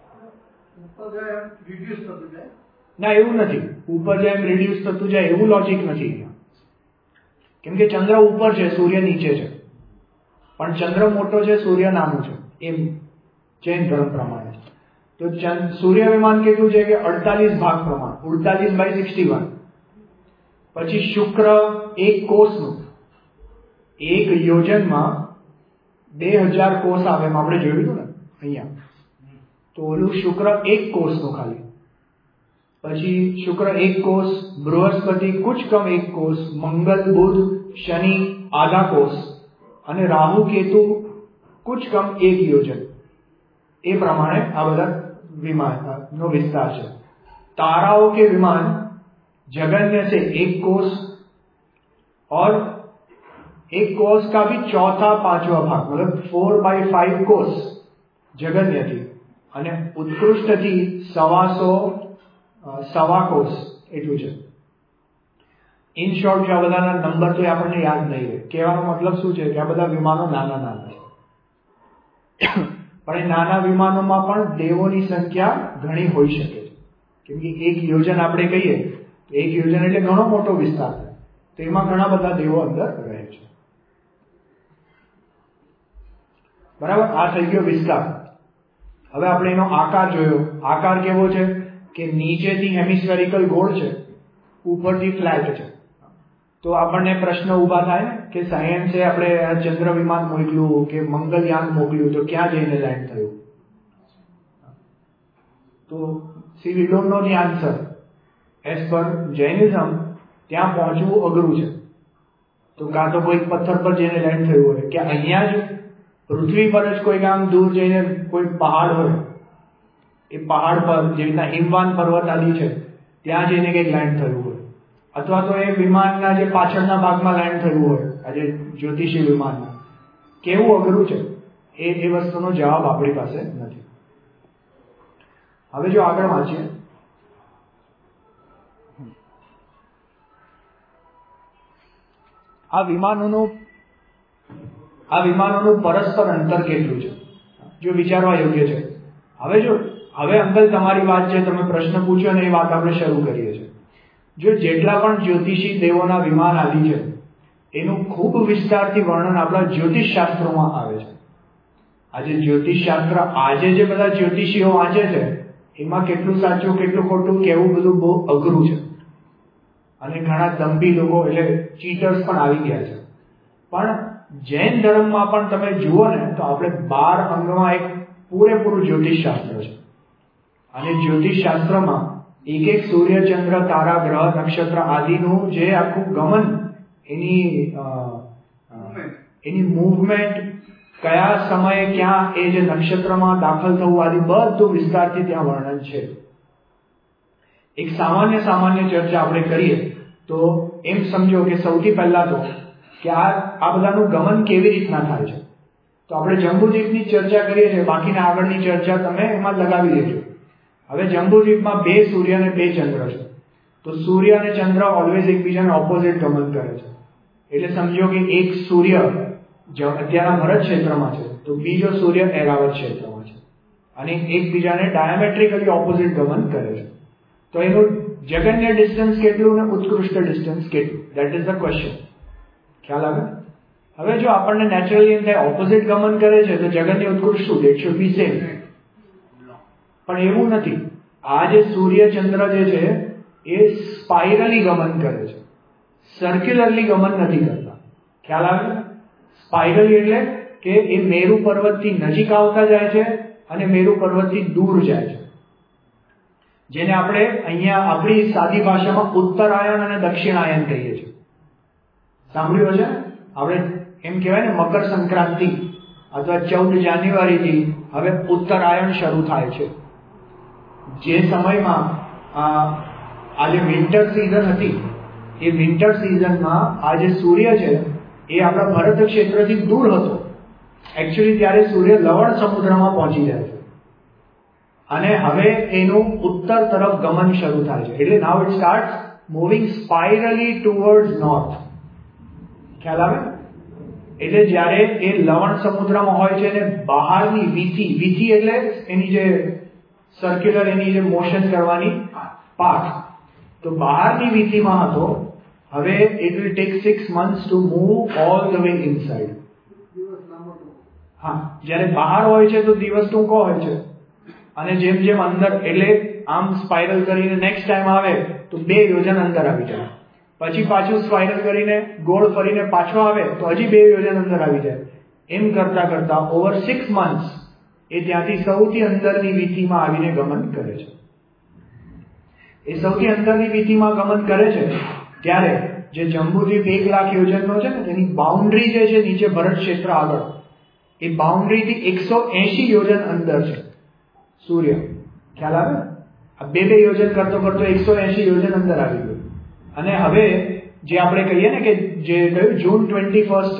ના, એવું નથી. ઉપર જાય એમ રિડ્યુસ થતું જાય એવું લોજિક નથી. કેમ કે ચંદ્ર ઉપર છે, સૂર્ય નીચે છે, પણ ચંદ્ર મોટો છે, સૂર્ય નાનું છે એમ જૈન ધર્મ પ્રમાણે. તો સૂર્ય વિમાન કેટલું છે કે 48 ભાગ પ્રમાણ, 48/61. પછી શુક્ર 1 કોષનું, 1 યોજનમાં 2000 કોષ આવે એમ આપણે જોયું હતું ને અહીંયા. તો ઓલું શુક્ર 1 કોષનું ખાલી. પછી શુક્ર 1 કોષ, બૃહસ્પતિ કુછ કમ 1 કોષ, મંગલ બુધ શનિ આધા કોષ અને રાહુ કેતુ કુછ કમ 1 યોજન. એ પ્રમાણે આ બધા विमान नो विस्तार है. ताराओं के विमान जगन्य से 1 कोष और 1 कोष का भी 4था-5वां भाग मतलब 4/5 कोष जगन्य थी અને ઉત્કૃષ્ટ થી 125 કોષ એટલું છે. ઇન શોર્ટ જો આ બધાના નંબર તો આપણને યાદ નહીં રહે. કહેવાનો મતલબ શું છે કે આ બધા વિમાનો નાના નાના છે. પણ એ નાના વિમાનોમાં પણ દેવોની સંખ્યા ઘણી હોઈ શકે છે. કેમ કે 1 યોજન આપણે કહીએ તો 1 યોજન એટલે ઘણો મોટો વિસ્તાર છે, તો એમાં ઘણા બધા દેવો અંદર રહે છે. બરાબર? આ થઈ ગયો વિસ્તાર. હવે આપણે એનો આકાર જોયો. આકાર કેવો છે કે નીચેથી હેમિસ્ફેરિકલ ગોળ છે, ઉપરથી ફ્લેટ છે. તો આપણને પ્રશ્ન ઊભા થાય કે સાયન્સે આપણે ચંદ્ર વિમાન મોકલ્યું કે મંગલયાન મોકલ્યું તો ક્યાં જઈને લેન્ડ થયું? તો see we don't know the answer. As per Jainism ત્યાં પહોંચવું અઘરું છે. તો કાં તો કોઈ પથ્થર પર જઈને લેન્ડ થયું હોય, કે અહીંયા જ પૃથ્વી પર જ કોઈ આમ દૂર જઈને કોઈ પહાડ હોય, એ પહાડ પર જેવી રીતના હિમવાન પર્વત આદિ છે ત્યાં જઈને કંઈક લેન્ડ થયું હોય, અથવા તો એ વિમાનના જે પાછળના ભાગમાં લેન્ડ થયું હોય, આજે જ્યોતિષી વિમાનમાં. કેવું અઘરું છે એ વસ્તુનો જવાબ આપણી પાસે નથી. હવે જો આગળ વાંચીએ, આ વિમાનોનું પરસ્પર અંતર કેટલું છે, જો વિચારવા યોગ્ય છે. હવે અંકલ તમારી વાત છે, તમે પ્રશ્ન પૂછ્યો અને એ વાત આપણે શરૂ કરીએ છીએ. જો જેટલા પણ જ્યોતિષી દેવોના વિમાન આદિ છે એનું ખૂબ વિસ્તારથી વર્ણન આપણા જ્યોતિષ શાસ્ત્રોમાં આવે છે. આજે જ્યોતિષ શાસ્ત્ર, આજે જે બધા જ્યોતિષીઓ વાંચે છે એમાં કેટલું સાચું કેટલું ખોટું કહેવું બધું બહુ અઘરું છે, અને ઘણા દંભી લોકો એટલે ચીટર્સ પણ આવી ગયા છે. પણ જૈન ધર્મમાં પણ તમે જુઓ ને તો આપણે 12 અંગમાં એક પૂરેપૂરું જ્યોતિષ શાસ્ત્ર છે. અને જ્યોતિષ શાસ્ત્રમાં એક સૂર્ય, ચંદ્ર, તારા, ગ્રહ, નક્ષત્ર આદિનું જે આખું ગમન, એની મૂવમેન્ટ, કયા સમયે ક્યાં એ જે નક્ષત્રમાં દાખલ થવું આદિ બધું વિસ્તારથી ત્યાં વર્ણન છે. એક સામાન્ય ચર્ચા આપણે કરીએ તો એમ સમજો કે સૌથી પહેલા તો કે આ બધાનું ગમન કેવી રીતના થાય છે. તો આપણે જંબુદ્વીપની ચર્ચા કરીએ છીએ, બાકીના આગળની ચર્ચા તમે એમાં લગાવી દેજો. હવે જંબુદ્વીપમાં 2 સૂર્ય અને 2 ચંદ્ર છે. તો સૂર્ય અને ચંદ્ર ઓલવેઝ એકબીજાને ઓપોઝિટ ગમન કરે છે. એટલે સમજો કે એક સૂર્ય અત્યારના ભરત ક્ષેત્રમાં છે, તો બીજો સૂર્ય એરાવત ક્ષેત્રમાં છે, અને એકબીજાને ડાયામેટ્રિકલી ઓપોઝિટ ગમન કરે છે. તો એનું જગન્ય ડિસ્ટન્સ કેટલું ને ઉત્કૃષ્ટ ડિસ્ટન્સ કેટલું, દેટ ઇઝ ધ ક્વેશ્ચન. ખ્યાલ આવે? હવે જો આપણને નેચરલી એમ થાય ઓપોઝિટ ગમન કરે છે તો જગન્ય ઉત્કૃષ્ટ શું, દેટ શુડ બી સેમ. પણ એવું નથી. આ જે સૂર્ય ચંદ્ર જે છે એ સ્પાઇરલી ગમન કરે છે, સર્ક્યુલરલી ગમન નથી કરતા. ખ્યાલ આવે? સ્પાઇરલી એટલે કે એ મેરુ પર્વતથી નજીક આવતા જાય છે અને મેરુ પર્વતથી દૂર જાય છે, જેને આપણે અહીંયા આપણી સાદી ભાષામાં ઉત્તરાયણ અને દક્ષિણાયન કહીએ છીએ. સાંભળ્યું હશે? આપણે એમ કહેવાય ને મકર સંક્રાંતિ અથવા 14 જાન્યુઆરીથી હવે ઉત્તરાયણ શરૂ થાય છે. જે સમયમાં આ જે વિન્ટર સિઝન હતી, એ વિન્ટર સિઝનમાં આ જે સૂર્ય છે એ આપણા ભરત ક્ષેત્રથી દૂર હતો. એકચ્યુઅલી ત્યારે સૂર્ય લવણ સમુદ્રમાં પહોંચી જાય છે અને હવે એનું ઉત્તર તરફ ગમન શરૂ થાય છે. એટલે now it start moving spirally towards north. ખ્યાલ આવે? એટલે જ્યારે એ લવણ સમુદ્રમાં હોય છે અને બહારની વીથી એટલે એની જે સર્ક્યુલર એની જે મોશન કરવાની પાથ, તો બહારની વીથીમાં હતો. હવે it will take 6 months to move all the way inside. હા, જ્યારે બહાર હોય છે તો દિવસ ટૂંકો હોય છે, અને જેમ જેમ અંદર એટલે આમ સ્પાઇરલ કરીને નેક્સ્ટ ટાઈમ આવે તો 2 યોજન અંદર આવી જાય, પછી પાછું સ્પાઇરલ કરીને ગોળ ફરીને પાછો આવે તો હજી 2 યોજન અંદર આવી જાય. એમ કરતા કરતા ઓવર 6 months એ ત્યાંથી સૌથી અંદરની વીથીમાં આવીને ગમન કરે છે. એ સૌથી અંદરની વીથીમાં ગમન કરે છે ત્યારે જે જંબુદ્વીપ 1 લાખ યોજનનો છે ને, તેની બાઉન્ડ્રી જે છે નીચે ભરત ક્ષેત્ર આગળ, એ બાઉન્ડ્રીથી 180 યોજન અંદર છે સૂર્ય. ખ્યાલ આવે? આ 2 યોજન કરતો 180 યોજન અંદર આવી ગયું. અને હવે જે આપણે કહીએ ને કે જે કહ્યું June 21st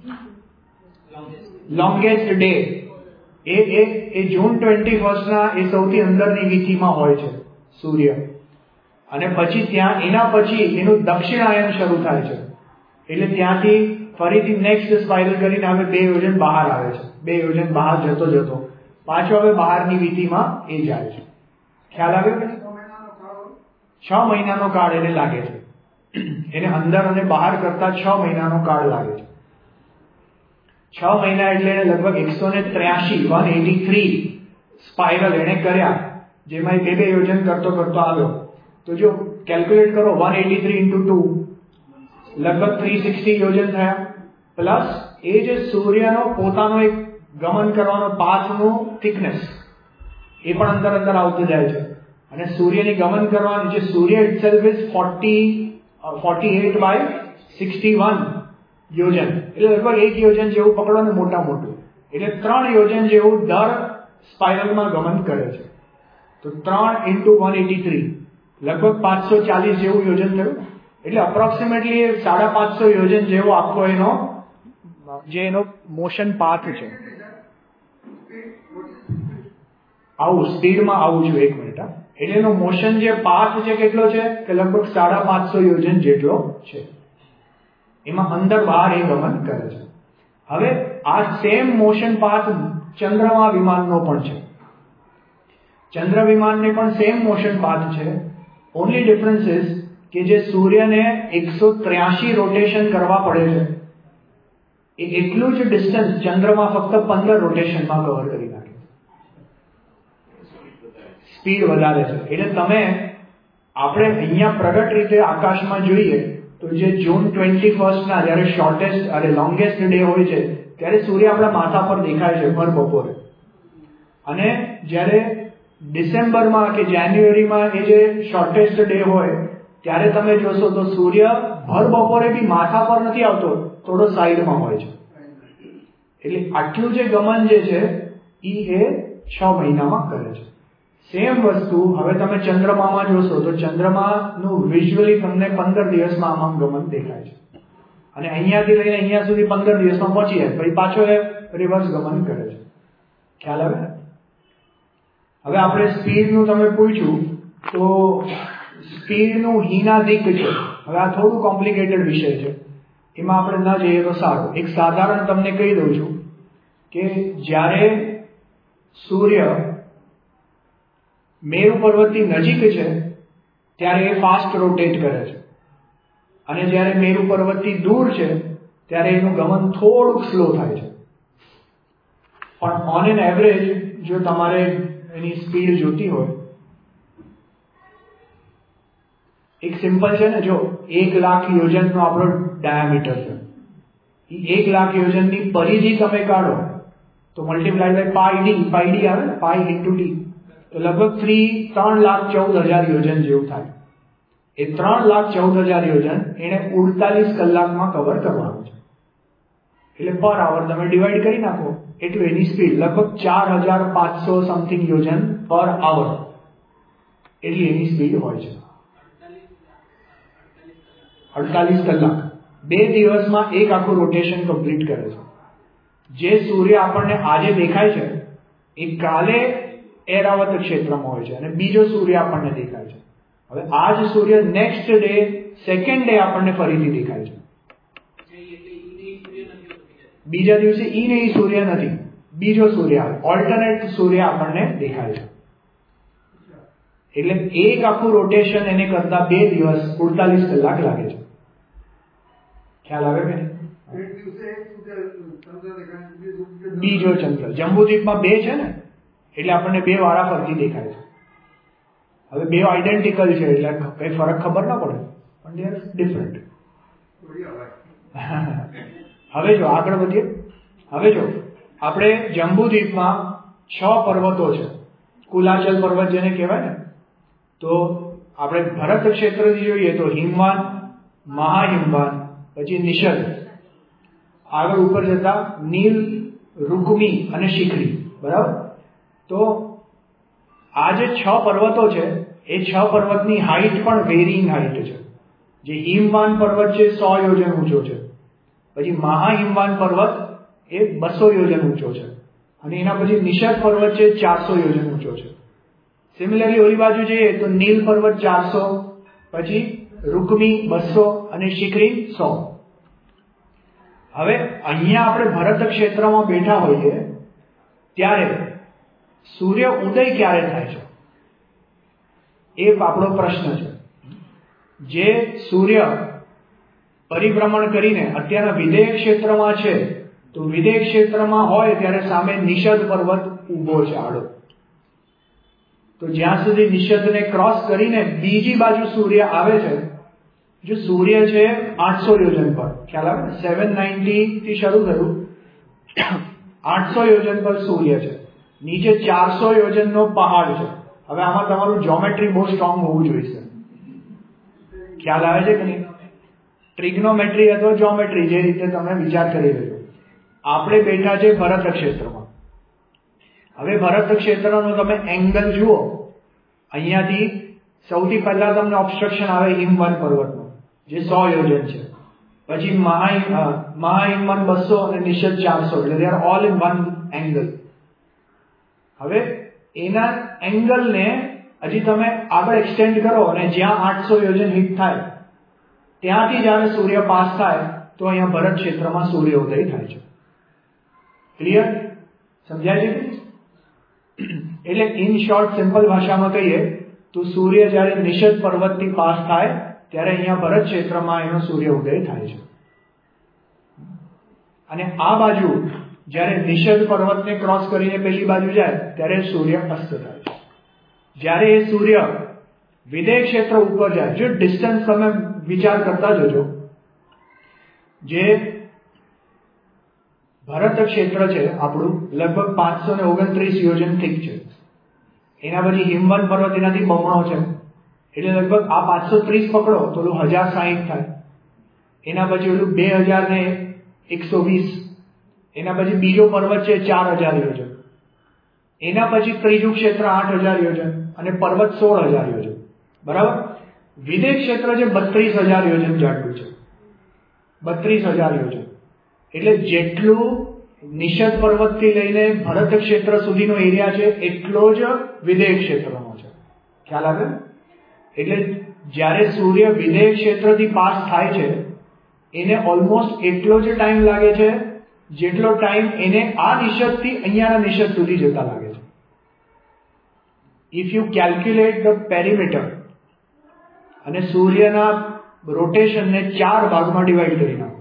લોંગેસ્ટ ડે, એ June 21st ના એ સૌથી અંદરની વીથીમાં હોય છે સૂર્ય. અને પછી એના પછી એનું દક્ષિણાયન શરૂ થાય છે. એટલે ત્યાંથી ફરીથી નેક્સ્ટ સ્પાઇરલ કરીને હવે 2 યોજન બહાર આવે છે. 2 યોજન બહાર જતો પાછો હવે બહારની વીથીમાં એ જાય છે. ખ્યાલ આવે? 6 મહિનાનો કાળ એને લાગે છે. એને અંદર અને બહાર કરતા 6 મહિનાનો કાળ લાગે છે. 6 મહિના એટલે એને લગભગ 183 સ્પાઇરલ એને કર્યા, જેમાં 2 યોજન કરતો આવ્યો. તો જો કેલ્ક્યુલેટ કરો 183 into 2 લગભગ 360 યોજન થયા. પ્લસ એ જે સૂર્યનો પોતાનો એક ગમન કરવાનો પાથનું થિકનેસ એ પણ અંદર આવતું જાય છે. અને સૂર્યની ગમન કરવાની જે સૂર્ય ઇટસેલ્ફ ઇઝ 48/61, યોજન, એટલે લગભગ 1 યોજન જેવું પકડો ને મોટા મોટું, એટલે 3 યોજન જેવું દર સ્પાઇરલમાં ગમન કરે છે. તો 3 × 183 લગભગ 540 જેવું યોજન થયું. એટલે અપ્રોક્સિમેટલી 550 યોજન જેવો આખો એનો મોશન પાથ છે. આવું સ્પીડમાં આવું છું 1 મિનિટ. એટલે એનો મોશન જે પાથ છે કેટલો છે કે લગભગ 550 યોજન જેટલો છે. એમાં અંદર બહાર એ ગમન કરે છે. હવે આ સેમ મોશન પાથ ચંદ્રમા વિમાનનો પણ છે. ચંદ્ર વિમાનને પણ સેમ મોશન પાથ છે. ઓનલી ડિફરન્સ ઇઝ કે જે સૂર્યને 183 રોટેશન કરવા પડે છે એ એટલું જ ડિસ્ટન્સ ચંદ્રમાં ફક્ત 15 રોટેશનમાં કવર કરી નાખે. સ્પીડ વધારે છે. એટલે તમે આપણે અહીંયા પ્રગટ રીતે આકાશમાં જોઈએ તો જે જૂન 21 ના જ્યારે શોર્ટેસ્ટ લોંગેસ્ટ ડે હોય છે ત્યારે સૂર્ય આપણા માથા પર દેખાય છે ભર બપોરે. અને જ્યારે ડિસેમ્બરમાં કે જાન્યુઆરીમાં એ જે શોર્ટેસ્ટ ડે હોય ત્યારે તમે જોશો તો સૂર્ય ભર બપોરે બી માથા પર નથી આવતો, થોડો સાઈડમાં હોય છે. એટલે આટલું જે ગમન જે છે એ 6 મહિનામાં કરે છે. સેમ વસ્તુ હવે તમે ચંદ્રમામાં જોશો તો ચંદ્રમાનું વિઝ્યુઅલી તમને 15 દિવસમાં આમ ગમન દેખાય છે. અને અહીંયાથી લઈને અહીંયા સુધી 15 દિવસમાં પહોંચી જાય, પછી પાછો એ રિવર્સ ગમન કરે છે. ખ્યાલ આવે ને? હવે આપણે સ્પીડનું તમે પૂછ્યું તો સ્પીડનું હિનાદિક છે. હવે આ થોડું કોમ્પ્લિકેટેડ વિષય છે, એમાં આપણે ન જઈએ તો સારું. એક સાધારણ તમને કહી દઉં છું કે જ્યારે સૂર્ય મેરુ પર્વતની નજીક છે ત્યારે એ ફાસ્ટ રોટેટ કરે છે, અને જ્યારે મેરુ પર્વતથી દૂર છે ત્યારે એનું ગમન થોડુંક સ્લો થાય છે. પણ ઓન એન એવરેજ જો તમારે એની સ્પીડ જોતી હોય, એક સિમ્પલ છે ને, જો 1 લાખ યોજનનો આપણો ડાયામીટર છે, એ 1 લાખ યોજનની પરિધિ તમે કાઢો તો મલ્ટીપ્લાય બાય પાઈ આવે ને, પાઈ ઇન્ટુ ડી, તો લગભગ 3,14,000 યોજન જેવું થાય. એ 3,14,000 યોજન એને 48 કલાકમાં કવર કરવાનું છે. એટલે પર આવર તમે ડિવાઈડ કરી નાખો એટલું એની સ્પીડ લગભગ 4,500 સમથિંગ યોજન પર આવર એટલી એની સ્પીડ હોય છે. 48 કલાક 2 દિવસમાં એક આખું રોટેશન કમ્પ્લીટ કરે છે. જે સૂર્ય આપણને આજે દેખાય છે એ કાલે એરાવત ક્ષેત્રમાં હોય છે અને બીજો સૂર્ય આપણને દેખાય છે. હવે આ જ સૂર્ય નેક્સ્ટ ડે સેકન્ડ ડે આપણને ફરીથી દેખાય છે. બીજા દિવસે ઈ ને ઈ સૂર્ય નથી, બીજો સૂર્ય આવે, ઓલ્ટરનેટ સૂર્ય આપણને દેખાય છે. એટલે એક આખું રોટેશન એને કરતા 2 દિવસ 48 કલાક લાગે છે. ખ્યાલ આવે કે બીજો ચંદ્ર જંબુદ્વીપમાં 2 છે ને, એટલે આપણને 2 વારા ફરતી દેખાય છે. હવે 2 આઈડેન્ટિકલ છે એટલે કઈ ફરક ખબર ના પડે, પણ દે આર ડિફરન્ટ. હવે જો આગળ વધીએ. હવે જો આપણે જંબુદ્વીપમાં 6 પર્વતો છે. કુલાચલ પર્વત જેને કહેવાય ને, તો આપણે ભરત ક્ષેત્રથી જોઈએ તો હિમવાન, મહાહિમવાન, પછી નિષદ, આગળ ઉપર જતા નીલ, રૂકમી અને શિખરી. બરાબર? તો આ જે 6 પર્વતો છે એ 6 પર્વતની હાઈટ પણ વેરિંગ હાઈટ છે. જે હિમવાન પર્વત છે 100 યોજન ઊંચો છે, પછી મહાહિમવાન પર્વત એ 200 યોજન ઊંચો છે, અને એના પછી નિષદ પર્વત છે 400 યોજન ઊંચો છે. સિમિલરલી ઓલી બાજુ જઈએ તો નીલ પર્વત 400, પછી રૂકમી 200 અને શિખરી 100. હવે અહીંયા આપણે ભરત ક્ષેત્રમાં બેઠા હોઈએ ત્યારે સૂર્ય ઉદય ક્યારે થાય છે એ આપણો પ્રશ્ન છે. જે સૂર્ય પરિભ્રમણ કરીને અત્યારના વિદેય ક્ષેત્રમાં છે, તો વિદેય ક્ષેત્રમાં હોય ત્યારે સામે નિષદ પર્વત ઊભો છે આડો. તો જ્યાં સુધી નિષદને ક્રોસ કરીને બીજી બાજુ સૂર્ય આવે છે, જો સૂર્ય છે 800 યોજન પર, ખ્યાલ આવે, 790 થી શરૂ થયું, 800 યોજન પર સૂર્ય છે, નીચે 400 યોજનનો પહાડ છે. હવે આમાં તમારું જ્યોમેટ્રી બહુ સ્ટ્રોંગ હોવું જોઈએ. ખ્યાલ આવે છે કે નહીં? ટ્રિગ્નોમેટ્રી અથવા જ્યોમેટ્રી, જે રીતે તમે વિચાર કરી રહ્યો. આપણે બેઠા છે ભરત ક્ષેત્રમાં. હવે ભરત ક્ષેત્રનો તમે એંગલ જુઓ, અહીંયાથી સૌથી પહેલા તમને ઓબ્સ્ટ્રક્શન આવે હિમવન પર્વતનો, જે 100 યોજન છે. પછી મહાહિમવન 200 અને નિષદ 400, એટલે they are all in one angle. હવે એના એંગલને હજી તમે આગળ એક્સટેન્ડ કરો અને જ્યાં 800 યોજન હિટ થાય ત્યાંથી જ્યારે સૂર્ય પાસ થાય તો અહીંયા ભરત ક્ષેત્રમાં સૂર્યોદય થાય છે. ક્લિયર? સમજાય છે? એટલે ઇન શોર્ટ સિમ્પલ ભાષામાં કહીએ તો સૂર્ય જ્યારે નિષદ પર્વતથી પાસ થાય ત્યારે અહીંયા ભરત ક્ષેત્રમાં એનો સૂર્યોદય થાય છે. અને આ બાજુ જ્યારે નિષદ પર્વતને ક્રોસ કરીને પેલી બાજુ જાય ત્યારે સૂર્ય અસ્ત થાય છે. જ્યારે એ સૂર્ય વિદેય ક્ષેત્ર ઉપર જાય, જો ડિસ્ટન્સ તમે વિચાર કરતા જજો, જે ભરત ક્ષેત્ર છે આપણું લગભગ 529 યોજન થીક છે. એના પછી હિમવન પર્વત એનાથી બમણો છે, એટલે લગભગ આ 530 પકડો તો ઓલું 1060 થાય. એના પછી ઓલું 2120, એના પછી બીજો પર્વત છે 4000 યોજન, એના પછી ત્રીજું ક્ષેત્ર 8000 યોજન અને પર્વત 16000 યોજન. બરાબર? વિદેય ક્ષેત્ર છે 32000 યોજન જાડું છે, 32000 યોજન. એટલે જેટલું નિષદ પર્વતથી લઈને ભરત ક્ષેત્ર સુધીનો એરિયા છે એટલો જ વિદેય ક્ષેત્રનો છે. ખ્યાલ આવે? એટલે જ્યારે સૂર્ય વિદેય ક્ષેત્રથી પાસ થાય છે એને ઓલમોસ્ટ એટલો જ ટાઈમ લાગે છે જેટલો ટાઈમ એને આ નિષદથી અહીંયાના નિષદ સુધી જતા લાગે છે. If you calculate the perimeter અને સૂર્યના રોટેશનને 4 ભાગમાં ડિવાઈડ કરી નાખો,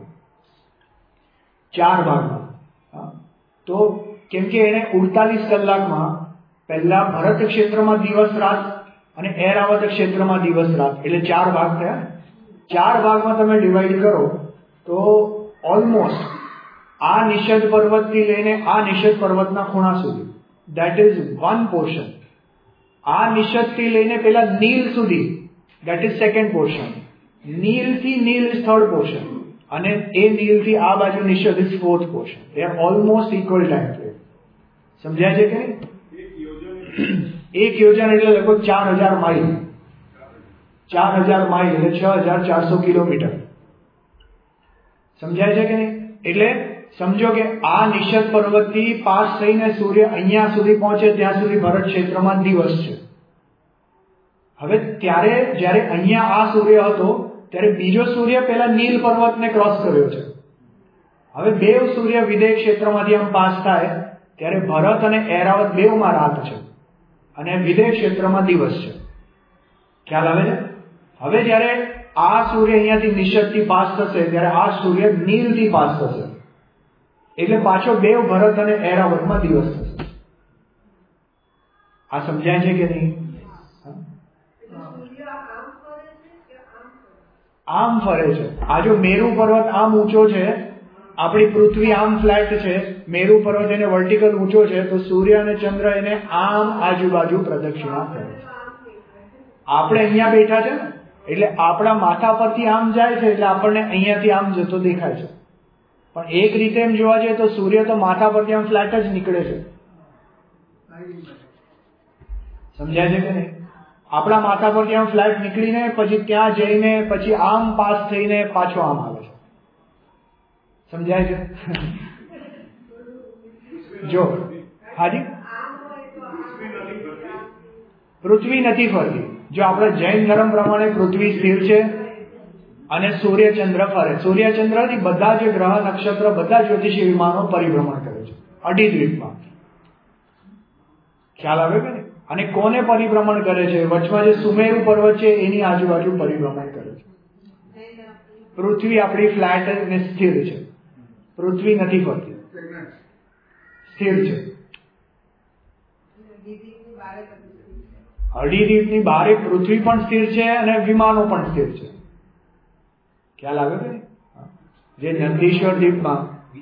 4 ભાગમાં, તો કેમ કે એને 48 કલાકમાં પહેલા ભરત ક્ષેત્રમાં દિવસ રાત અને એરાવત ક્ષેત્રમાં દિવસ રાત, એટલે 4 ભાગ થયા. 4 ભાગમાં તમે ડિવાઈડ કરો તો ઓલમોસ્ટ આ નિષદ પર્વતથી લઈને આ નિષદ પર્વતના ખૂણા સુધી, that is one portion. આ નિષદથી લઈને પેલા નીલ સુધી, that is second portion. નીલથી Neel is third portion. અને એ નીલથી આ બાજુ નિષદ is fourth portion. They are almost equal time frame. સમજાય છે કે નહીં? એક યોજન એટલે લગભગ 4000 માઇલ. 4000 માઇલ એટલે 6400 કિલોમીટર. સમજાય છે કે નહીં? એટલે સમજો કે આ નિષદ પર્વતથી પાસ થઈને સૂર્ય અહીંયા સુધી પહોંચે ત્યાં સુધી ભરત ક્ષેત્રમાં દિવસ છે. હવે ત્યારે જ્યારે અહીંયા આ સૂર્ય હતો ત્યારે બીજો સૂર્ય પેલા નીલ પર્વતને ક્રોસ કર્યો છે. હવે બેવ સૂર્ય વિદેય ક્ષેત્રમાંથી આમ પાસ થાય ત્યારે ભરત અને એરાવત બેવમાં રાત છે અને વિદેય ક્ષેત્રમાં દિવસ છે. ખ્યાલ આવે છે? હવે જ્યારે આ સૂર્ય અહીંયાથી નિષદથી પાસ થશે ત્યારે આ સૂર્ય નીલથી પાસ થશે, એટલે પાછો બેવ ભરત અને એરાવતમાં દિવસ થશે. આ સમજાય છે કે નહીં? આમ ફરે છે. આ જો મેરુ પર્વત આમ ઊંચો છે, આપણી પૃથ્વી આમ ફ્લેટ છે, મેરુ પર્વત એને વર્ટિકલ ઊંચો છે, તો સૂર્ય અને ચંદ્ર એને આમ આજુબાજુ પ્રદક્ષિણા કરે છે. આપણે અહીંયા બેઠા છે ને, એટલે આપણા માથા પરથી આમ જાય છે એટલે આપણને અહીંયાથી આમ જતો દેખાય છે. પણ એક રીતે એમ જોવા જઈએ તો સૂર્ય તો માથા પરથી આમ ફ્લેટ જ નીકળે છે. સમજાય છે કે નહીં? આપણા માથા પરથી આમ ફ્લેટ નીકળીને પછી ત્યાં જઈને પછી આમ પાસ થઈને પાછો આમ આવે છે. સમજાય છે? જો હાજી, પૃથ્વી નથી ફરતી. જો આપણે જૈન ધર્મ પ્રમાણે પૃથ્વી સ્થિર છે અને સૂર્યચંદ્ર ફરે. સૂર્યચંદ્રથી બધા જ ગ્રહ નક્ષત્ર બધા જ્યોતિષી વિમાનો પરિભ્રમણ કરે છે અઢી દ્વીપમાં. ખ્યાલ આવે કે નહીં? અને કોને પરિભ્રમણ કરે છે? વચમાં જે સુમેરુ પર્વત છે એની આજુબાજુ પરિભ્રમણ કરે છે. પૃથ્વી આપણી ફ્લેટ અને સ્થિર છે. પૃથ્વી નથી ફરતી, સ્થિર છે. અઢી દ્વીપની બારે પૃથ્વી પણ સ્થિર છે અને વિમાનો પણ સ્થિર છે. ખ્યાલ આવે કે? જે નંદીશ્વર દ્વીપમાં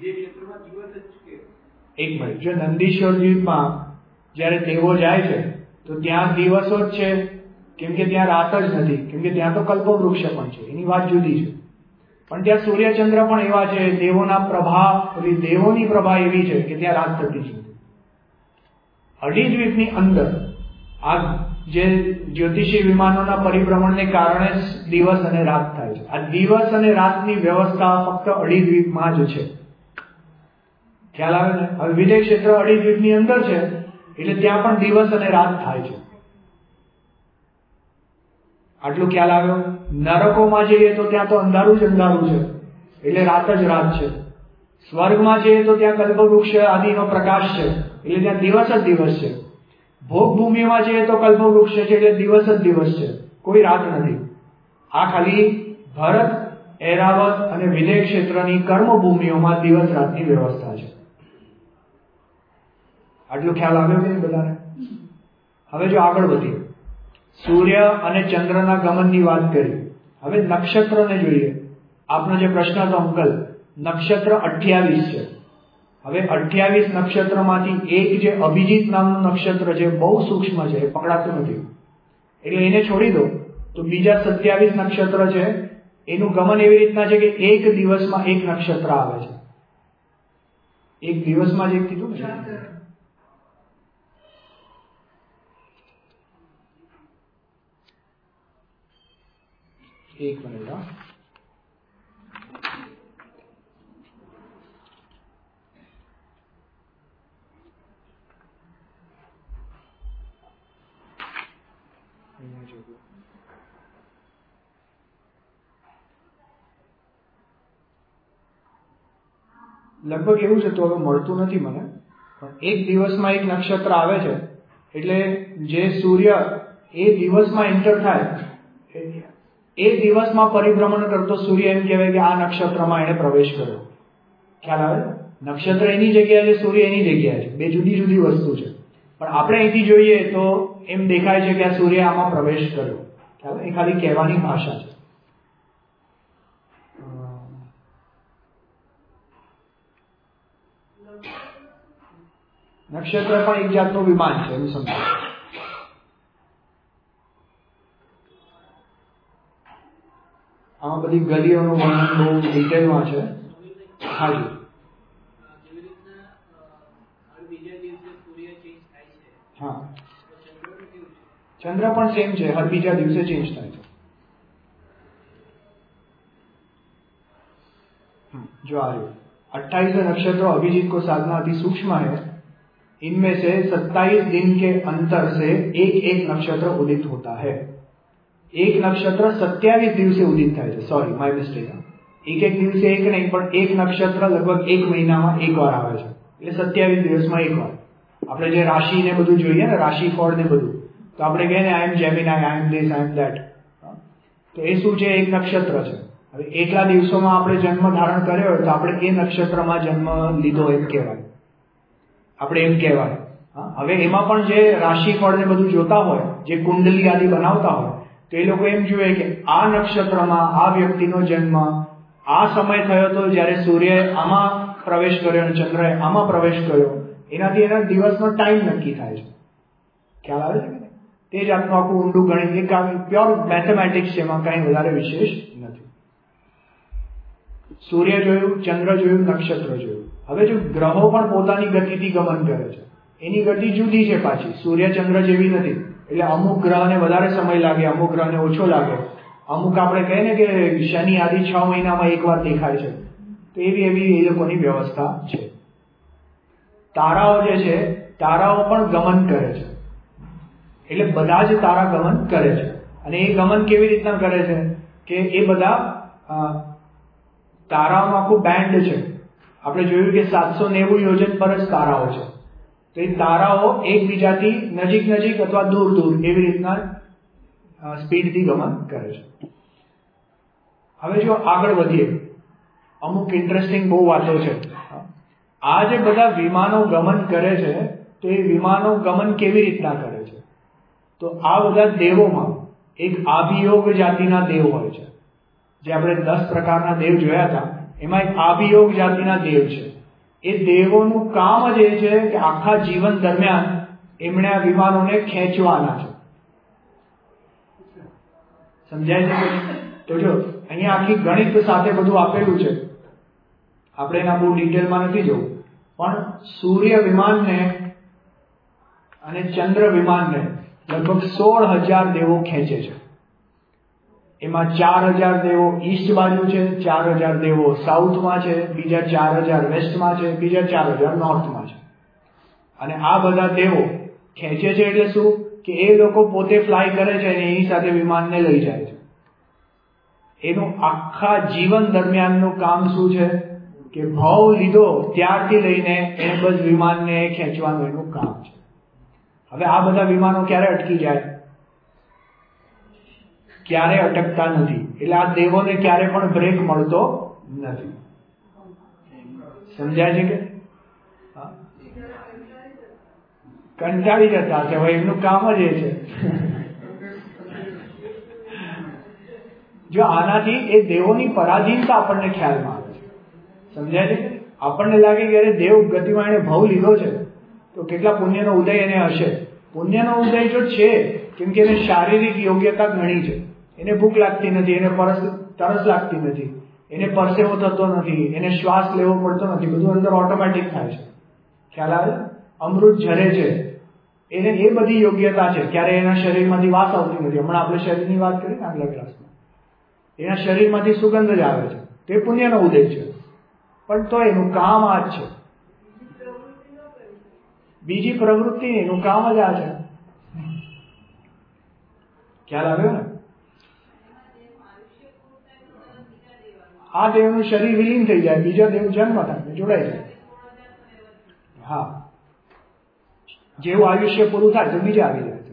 એક મિનિટ, જો નંદીશ્વર દ્વીપમાં જયારે દેવો જાય છે તો ત્યાં દિવસો જ છે, કેમ કે ત્યાં રાત જ નથી, કેમ કે ત્યાં તો કલ્પવૃક્ષ પણ છે, એની વાત જુદી છે. પણ ત્યાં સૂર્યચંદ્ર પણ એવા છે, દેવોની પ્રભા એવી છે કે ત્યાં રાત થતી જ નથી. અઢીદ્વીપની અંદર આ જે જ્યોતિષી વિમાનોના પરિભ્રમણને કારણે દિવસ અને રાત થાય છે. આ દિવસ અને રાતની વ્યવસ્થા ફક્ત અઢીદ્વીપમાં જ છે. ખ્યાલ આવે ને? હવે વિદેહ ક્ષેત્ર અઢીદ્વીપની અંદર છે એટલે ત્યાં પણ દિવસ અને રાત થાય છે. આટલું ખ્યાલ આવ્યો? નરકોમાં જઈએ તો ત્યાં તો અંધારું જ અંધારું છે એટલે રાત જ રાત છે. સ્વર્ગમાં જઈએ તો ત્યાં કલ્પવૃક્ષ આદિનો પ્રકાશ છે એટલે ત્યાં દિવસ જ દિવસ છે. ભોગભૂમિમાં જઈએ તો કલ્પવૃક્ષ છે એટલે દિવસ જ દિવસ છે, કોઈ રાત નથી. આ ખાલી ભરત, ઐરાવત અને વિદેહ ક્ષેત્રની કર્મભૂમિઓમાં દિવસ રાતની વ્યવસ્થા છે. આટલું ખ્યાલ આવ્યો કે બધાને? હવે જો આગળ વધીએ, સૂર્ય અને ચંદ્રના ગમનની વાત કરી. હવે નક્ષત્રને જોઈએ. આપનો જે પ્રશ્ન હતો અંકલ, નક્ષત્ર 28 છે. હવે 28 નક્ષત્રમાંથી એક જે અભિજીત નામનું નક્ષત્ર છે, બહુ સૂક્ષ્મ છે, એ પકડાતું નથી, એટલે એને છોડી દો તો બીજા 27 નક્ષત્ર છે એનું ગમન એવી રીતના છે કે એક દિવસમાં એક નક્ષત્ર આવે છે. એક દિવસમાં જ એક કીધું ને? એક મિનિટ. લગભગ એવું છે, તો હવે મળતું નથી મને, પણ એક દિવસમાં એક નક્ષત્ર આવે છે એટલે જે સૂર્ય એ દિવસમાં એન્ટર થાય એ દિવસમાં પરિભ્રમણ કરતો સૂર્ય એમ કહેવાય કે આ નક્ષત્રમાં એને પ્રવેશ કર્યો. ખ્યાલ આવે? નક્ષત્ર એની જગ્યાએ છે, સૂર્ય એની જગ્યાએ છે, બે જુદી જુદી વસ્તુ છે. પણ આપણે અહીંથી જોઈએ તો એમ દેખાય છે કે આ સૂર્ય આમાં પ્રવેશ કર્યો. ખ્યાલ? એ ખાલી કહેવાની ભાષા છે. નક્ષત્ર પણ એક જાતનું વિમાન છે, એમ સમજો. આમાં બધી ગલીઓનું વર્ણન બહુ ડિટેલમાં છે. હાજી. હા, ચંદ્ર પણ સેમ છે, હર બીજા દિવસે ચેન્જ થાય છે. जो आ रही 28 नक्षत्रों अभिजीत को साधना अति सूक्ष्म है. इनमें से 27 दिन के अंतर से एक एक नक्षत्र उदित होता है. एक नक्षत्र 27 દિવસે ઉદિત થાય છે. Sorry, my mistake. એક દિવસે એક નહીં, પણ એક નક્ષત્ર લગભગ એક મહિનામાં એક વાર આવે છે, એટલે 27 દિવસમાં એક વાર. આપણે જે રાશિ ને બધું જોઈએ ને, રાશિફળ ને બધું, તો આપણે કહીએ ને I am Gemini, I am this, I am that. તો એ શું છે? એક નક્ષત્ર છે. હવે એટલા દિવસોમાં આપણે જન્મ ધારણ કર્યો હોય તો આપણે એ નક્ષત્રમાં જન્મ લીધો એમ કહેવાય. આપણે એમ કહેવાય. હવે એમાં પણ જે રાશિફળ ને બધું જોતા હોય, જે કુંડલી આદિ બનાવતા હોય, તો એ લોકો એમ જુએ કે આ નક્ષત્રમાં આ વ્યક્તિનો જન્મ આ સમય થયો હતો જ્યારે સૂર્ય આમાં પ્રવેશ કર્યો અને ચંદ્રએ આમાં પ્રવેશ કર્યો. એનાથી એના દિવસનો ટાઈમ નક્કી થાય છે. ખ્યાલ આવે છે? તે જ આટલું આખું ઊંડું ગણિત, એક પ્યોર મેથેમેટિક્સ છે, એમાં કઈ વધારે વિશેષ નથી. સૂર્ય જોયું, ચંદ્ર જોયું, નક્ષત્ર જોયું. હવે જો ગ્રહો પણ પોતાની ગતિથી ગમન કરે છે, એની ગતિ જુદી છે પાછી, સૂર્ય ચંદ્ર જેવી નથી. એટલે અમુક ગ્રહને વધારે સમય લાગે, અમુક ગ્રહને ઓછો લાગે. અમુક આપણે કહીએ ને કે શનિ આદિ 6 મહિનામાં એકવાર દેખાય છે, તો એવી એ લોકોની વ્યવસ્થા છે. તારાઓ જે છે, તારાઓ પણ ગમન કરે છે. એટલે બધા જ તારા ગમન કરે છે. અને એ ગમન કેવી રીતના કરે છે કે એ બધા તારાઓનું આખું બેન્ડ છે. આપણે જોયું કે 790 યોજન પર જ તારાઓ છે. તો એ તારાઓ એકબીજાથી નજીક નજીક અથવા દૂર દૂર એવી રીતના સ્પીડથી ગમન કરે છે. હવે જો આગળ વધીએ, અમુક ઇન્ટરેસ્ટિંગ બહુ વાતો છે. આ જે બધા વિમાનો ગમન કરે છે, તો એ વિમાનો ગમન કેવી રીતના કરે છે? તો આ બધા દેવોમાં એક આભિયોગ જાતિના દેવ હોય છે. જે આપણે 10 પ્રકારના દેવ જોયા હતા, એમાં એક આભિયોગ જાતિના દેવ છે. એ દેવોનું કામ જ એ છે કે આખા જીવન દરમિયાન એમણે આ વિમાનોને ખેંચવાના છે. સમજાય છે? તો જો અહીંયા આખી ગણિત સાથે બધું આપેલું છે, આપણે એના બહુ ડિટેલમાં નથી જવું, પણ સૂર્ય વિમાનને અને ચંદ્ર વિમાનને લગભગ 16,000 દેવો ખેંચે છે. એમાં 4,000 દેવો ઈસ્ટ બાજુ છે, 4,000 દેવો સાઉથમાં છે, બીજા 4,000 વેસ્ટમાં છે, બીજા 4,000 નોર્થમાં છે. અને આ બધા દેવો ખેંચે છે એટલે શું કે એ લોકો પોતે ફ્લાય કરે છે અને એની સાથે વિમાનને લઈ જાય છે. એનું આખા જીવન દરમિયાનનું કામ શું છે કે ભાવ લીધો ત્યારથી લઈને એને બસ વિમાનને ખેંચવાનું એનું કામ છે. હવે આ બધા વિમાનો ક્યારે અટકી જાય? ક્યારે અટકતા નથી. એટલે આ દેવોને ક્યારે પણ બ્રેક મળતો નથી. સમજાય છે કે કંટાળી જતા છે, હવે એમનું કામ જ એ છે. જો આનાથી એ દેવોની પરાધીનતા આપણને ખ્યાલમાં આવે છે. સમજાય છે? આપણને લાગે કે અરે દેવ ગતિમાં એને ભાવ લીધો છે તો કેટલા પુણ્યનો ઉદય એને હશે. પુણ્યનો ઉદય જો છે, કેમ કે એને શારીરિક યોગ્યતા ઘણી છે. એને ભૂખ લાગતી નથી, એને તરસ લાગતી નથી, એને પરસેવો થતો નથી, એને શ્વાસ લેવો પડતો નથી, બધું અંદર ઓટોમેટિક થાય છે. ખ્યાલ આવે? અમૃત ઝરે છે, એને એ બધી યોગ્યતા છે. ક્યારે એના શરીરમાંથી વાસ આવતી નથી. હમણાં આપણે શરીરની વાત કરી ને આગલા ક્લાસમાં, એના શરીરમાંથી સુગંધ જ આવે છે, તે પુણ્યનો ઉદય છે. પણ તો એનું કામ આ જ છે, બીજી પ્રવૃત્તિ એનું કામ જ આ છે. ખ્યાલ આવ્યો ને? આ દેવનું શરીર વિલીન થઈ જાય, બીજા દેવ જન્મ થાય, જોડાઈ જાય. હા, જેવું આયુષ્ય પૂરું થાય તો બીજા આવી જાય.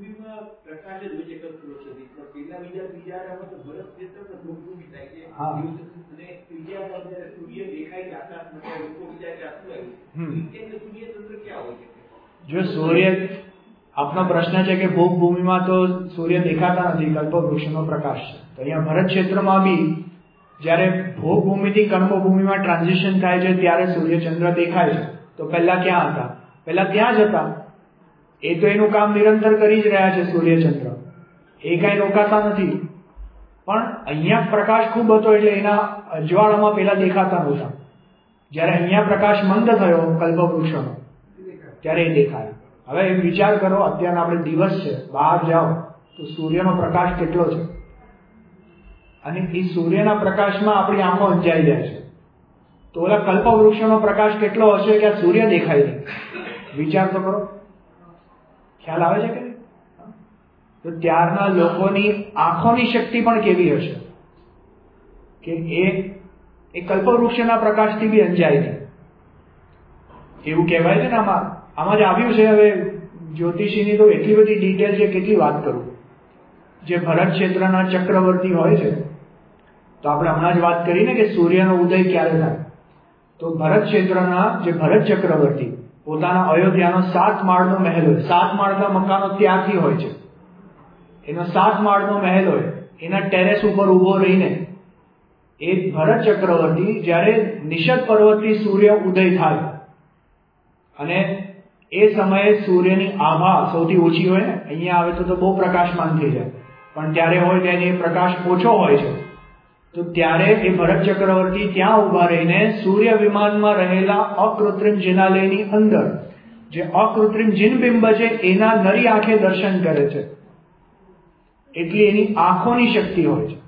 જો સૂર્ય, આપનો પ્રશ્ન છે કે ભોગ ભૂમિમાં તો સૂર્ય દેખાતા નથી, કલ્પવૃક્ષનો પ્રકાશ છે. તો અહીંયા ભરત ક્ષેત્રમાં બી જયારે ભોગ ભૂમિથી કર્મભૂમિમાં ટ્રાન્ઝિશન થાય છે ત્યારે સૂર્યચંદ્ર દેખાય છે. તો પહેલા ક્યાં હતા? પહેલા ત્યાં જ હતા. એ તો એનું કામ નિરંતર કરી જ રહ્યા છે. સૂર્યચંદ્ર એ કઈ રોકાતા નથી. પણ અહીંયા પ્રકાશ ખૂબ હતો એટલે એના અજવાળામાં પેલા દેખાતા નહોતા. જયારે અહીંયા પ્રકાશ મંદ થયો કલ્પવૃક્ષનો ત્યારે એ દેખાય. હવે વિચાર કરો, અત્યારના આપણે દિવસ છે, બહાર જાઓ તો સૂર્યનો પ્રકાશ કેટલો છે, અને એ સૂર્યના પ્રકાશમાં આપણી આંખો અંજાઈ જાય છે. તો ઓલા કલ્પવૃક્ષનો પ્રકાશ કેટલો હશે કે આ સૂર્ય દેખાય નહીં? વિચાર તો કરો. ખ્યાલ આવે છે કે? તો ત્યારના લોકોની આંખોની શક્તિ પણ કેવી હશે કે એ કલ્પવૃક્ષના પ્રકાશથી બી અંજાય નહીં. એવું કહેવાય છે ને, આમાં જ આવ્યું છે. હવે જ્યોતિષીની તો એટલી બધી ડિટેલ છે, કેટલી વાત કરું. જે ભરત ક્ષેત્રના ચક્રવર્તી હોય છે, તો આપણે હમણાં જ વાત કરીને કે સૂર્યનો ઉદય ક્યારે થાય. તો ભરત ક્ષેત્રના જે ભરત ચક્રવર્તી પોતાના અયોધ્યાનો 7 માળનો મહેલ હોય, 7 માળના મકાનો ત્યારથી હોય છે. એનો 7 માળનો મહેલ હોય, એના ટેરેસ ઉપર ઉભો રહીને એ ભરત ચક્રવર્તી જ્યારે નિષદ પર્વતથી સૂર્ય ઉદય થાય અને એ સમયે સૂર્યની આભા સૌથી ઓછી હોય ને, અહીંયા આવે તો બહુ પ્રકાશમાન થઈ જાય, પણ ત્યારે હોય ત્યારે એ પ્રકાશ ઓછો હોય છે. તો ત્યારે એ ભરત ચક્રવર્તી ત્યાં ઉભા રહીને સૂર્ય વિમાનમાં રહેલા અકૃત્રિમ જિનાલયની અંદર જે અકૃત્રિમ જિનબિંબ છે એના નરી આંખે દર્શન કરે છે. એટલી એની આંખોની શક્તિ હોય છે.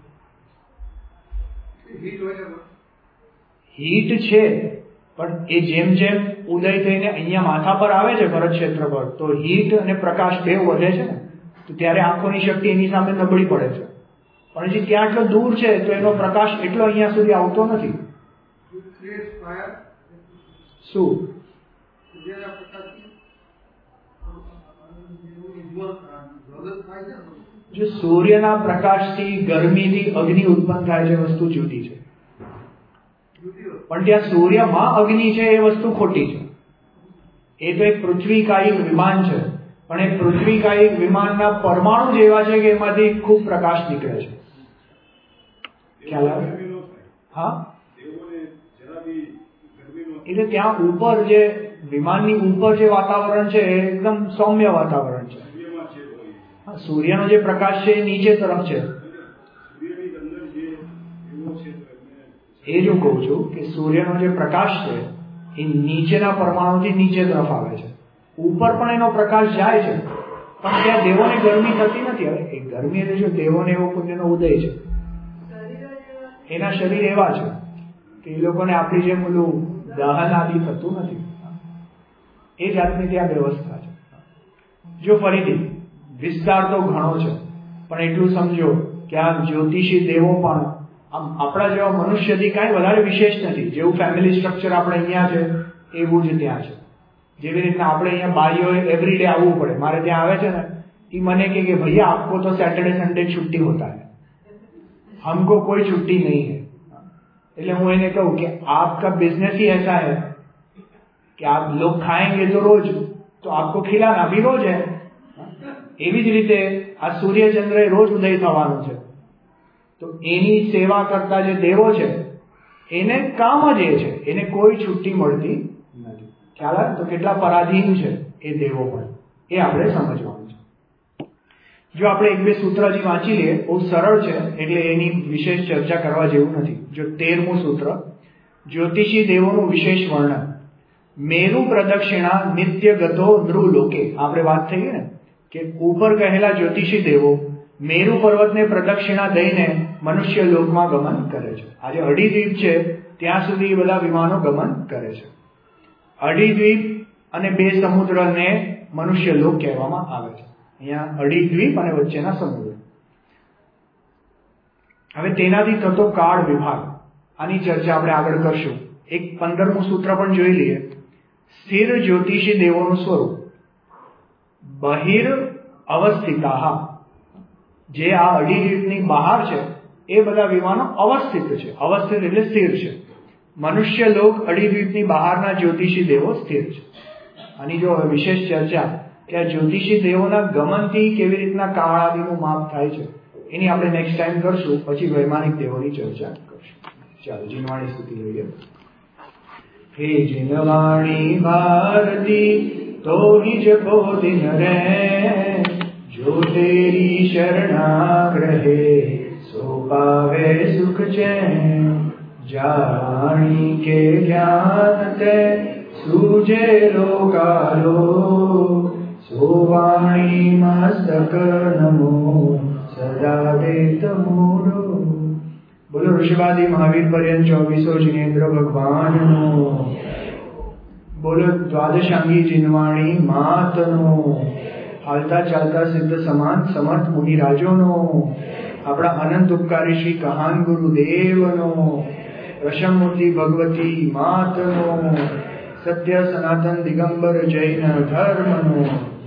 હીટ છે, પણ એ જેમ જેમ ઉદય થઈને અહીંયા માથા પર આવે છે ભરત ક્ષેત્ર પર, તો હીટ અને પ્રકાશ બે વધે છે ને, તો ત્યારે આંખોની શક્તિ એની સામે નબળી પડે છે. પણ હજી ત્યાં એટલો દૂર છે તો એનો પ્રકાશ એટલો અહીંયા સુધી આવતો નથી. શું? જો સૂર્યના પ્રકાશથી ગરમીથી અગ્નિ ઉત્પન્ન થાય છે, વસ્તુ જુદી છે. પણ ત્યાં સૂર્યમાં અગ્નિ છે એ વસ્તુ ખોટી છે. એ તો એક પૃથ્વીકાયિક વિમાન છે, પણ એ પૃથ્વીકાયિક વિમાનના પરમાણુ જ એવા છે કે એમાંથી ખૂબ પ્રકાશ નીકળે છે. ખ્યાલ આવે? હા, એટલે ત્યાં ઉપર જે વિમાનની ઉપર જે વાતાવરણ છે એ એકદમ સૌમ્ય વાતાવરણ છે. સૂર્યનો જે પ્રકાશ છે એ નીચે તરફ છે. એ જ હું કહું છું કે સૂર્યનો જે પ્રકાશ છે એ નીચેના પરમાણુથી નીચે તરફ આવે છે, ઉપર પણ એનો પ્રકાશ જાય છે, પણ ત્યાં દેવોને ગરમી થતી નથી. હવે એ ગરમી એટલે જો દેવોને એવો પુણ્યનો ઉદય છે, એના શરીર એવા છે કે એ લોકોને આપણી જેમ ઓલું દહન આદિ થતું નથી. એ જાતની ત્યાં વ્યવસ્થા છે. જો ફરીથી વિસ્તાર તો ઘણો છે, પણ એટલું સમજો કે આ જ્યોતિષી દેવો પણ આપણા જેવા મનુષ્યથી કાંઈ વધારે વિશેષ નથી. જેવું ફેમિલી સ્ટ્રક્ચર આપણે અહીંયા છે એવું જ ત્યાં છે. જેવી રીતના આપણે અહીંયા બાઈઓએ એવરીડે આવવું પડે, મારે ત્યાં આવે છે ને એ મને કે ભૈયા આપકો તો સેટરડે સન્ડે छुट्टी होता है, हमको कोई छुट्टी नहीं है. એટલે હું એને કહું કે आपका बिजनेस ही ऐसा है कि आप लोग खाएंगे तो रोज, तो आपको खिलाना भी रोज है. એવી જ રીતે આ સૂર્ય ચંદ્ર રોજ ઉદય થવાનું છે, તો એની સેવા કરતા જે દેવો છે એને કામ જ એ છે, એને કોઈ છુટ્ટી મળતી નથી. ખ્યાલ આવે તો કેટલા પરાધીન છે એ દેવો પણ, એ આપણે સમજવાનું છે. જો આપણે એક બે સૂત્ર હજી વાંચી લઈએ, બહુ સરળ છે એટલે એની વિશેષ ચર્ચા કરવા જેવું નથી. જો 13મું સૂત્ર, જ્યોતિષી દેવોનું વિશેષ વર્ણન. મેરુ પ્રદક્ષિણા નિત્ય ગતો નૃલોકે. આપણે વાત થઈ ને કે ઉપર કહેલા જ્યોતિષી દેવો મેરુ પર્વતને પ્રદક્ષિણા દઈને મનુષ્ય લોકમાં ગમન કરે છે. આજે અઢીદ્વીપ છે ત્યાં સુધી બધા વિમાનો ગમન કરે છે. અઢીદ્વીપ અને બે સમુદ્રને મનુષ્ય લોક કહેવામાં આવે છે. અહીંયા અઢીદ્વીપ અને વચ્ચેના સમુદ્ર. હવે તેનાથી થતો કાળ વિભાગ, આની ચર્ચા આપણે આગળ કરશું. એક 15મું સૂત્ર પણ જોઈ લઈએ. સ્થિર જ્યોતિષી દેવોનું સ્વરૂપ. બહિર અવસ્થિતા, જે આ અઢીદ્વીપની બહાર છે એ બધા વિમાનો અવસ્થિત છે. અવસ્થિત એટલે સ્થિર છે. મનુષ્ય લોક અઢીદ્વીપની બહારના જ્યોતિષી દેવો સ્થિર છે. આની જો વિશેષ ચર્ચા કે આ જ્યોતિષી દેવોના ગમનથી કેવી રીતના કાળ આદિનું માપ થાય છે એની આપણે નેક્સ્ટ ટાઈમ કરશું. પછી વૈમાનિક દેવોની ચર્ચા કરશું. ચાલો જીનવાણી સ્તુતિ લઈએ. હે જીનવાણી ભારતી તો નિજ કો દિન રે, જો તેરી શરણાગ્રહે સો પાવે સુખ ચૈન. જાણી કે જ્ઞાન તે સૂજે લોકાલોક, સો વાણી મસ્તક નમો સદા દેત મૂળો. બોલો ઋષભાદી મહાવીર પર્યંત 24 જિનેન્દ્ર ભગવાનનો. બોલો દ્વાદશાંગી જીનવાણી માતનો. હાલતા ચાલતા સિદ્ધ સમાન સમર્થ મુનિરાજોનો. આપણા અનંત ઉપકારી શ્રી કહાન ગુરુદેવનો. રસમૂર્તિ ભગવતી માતનો. સત્ય સનાતન દિગંબર જૈન ધર્મનો.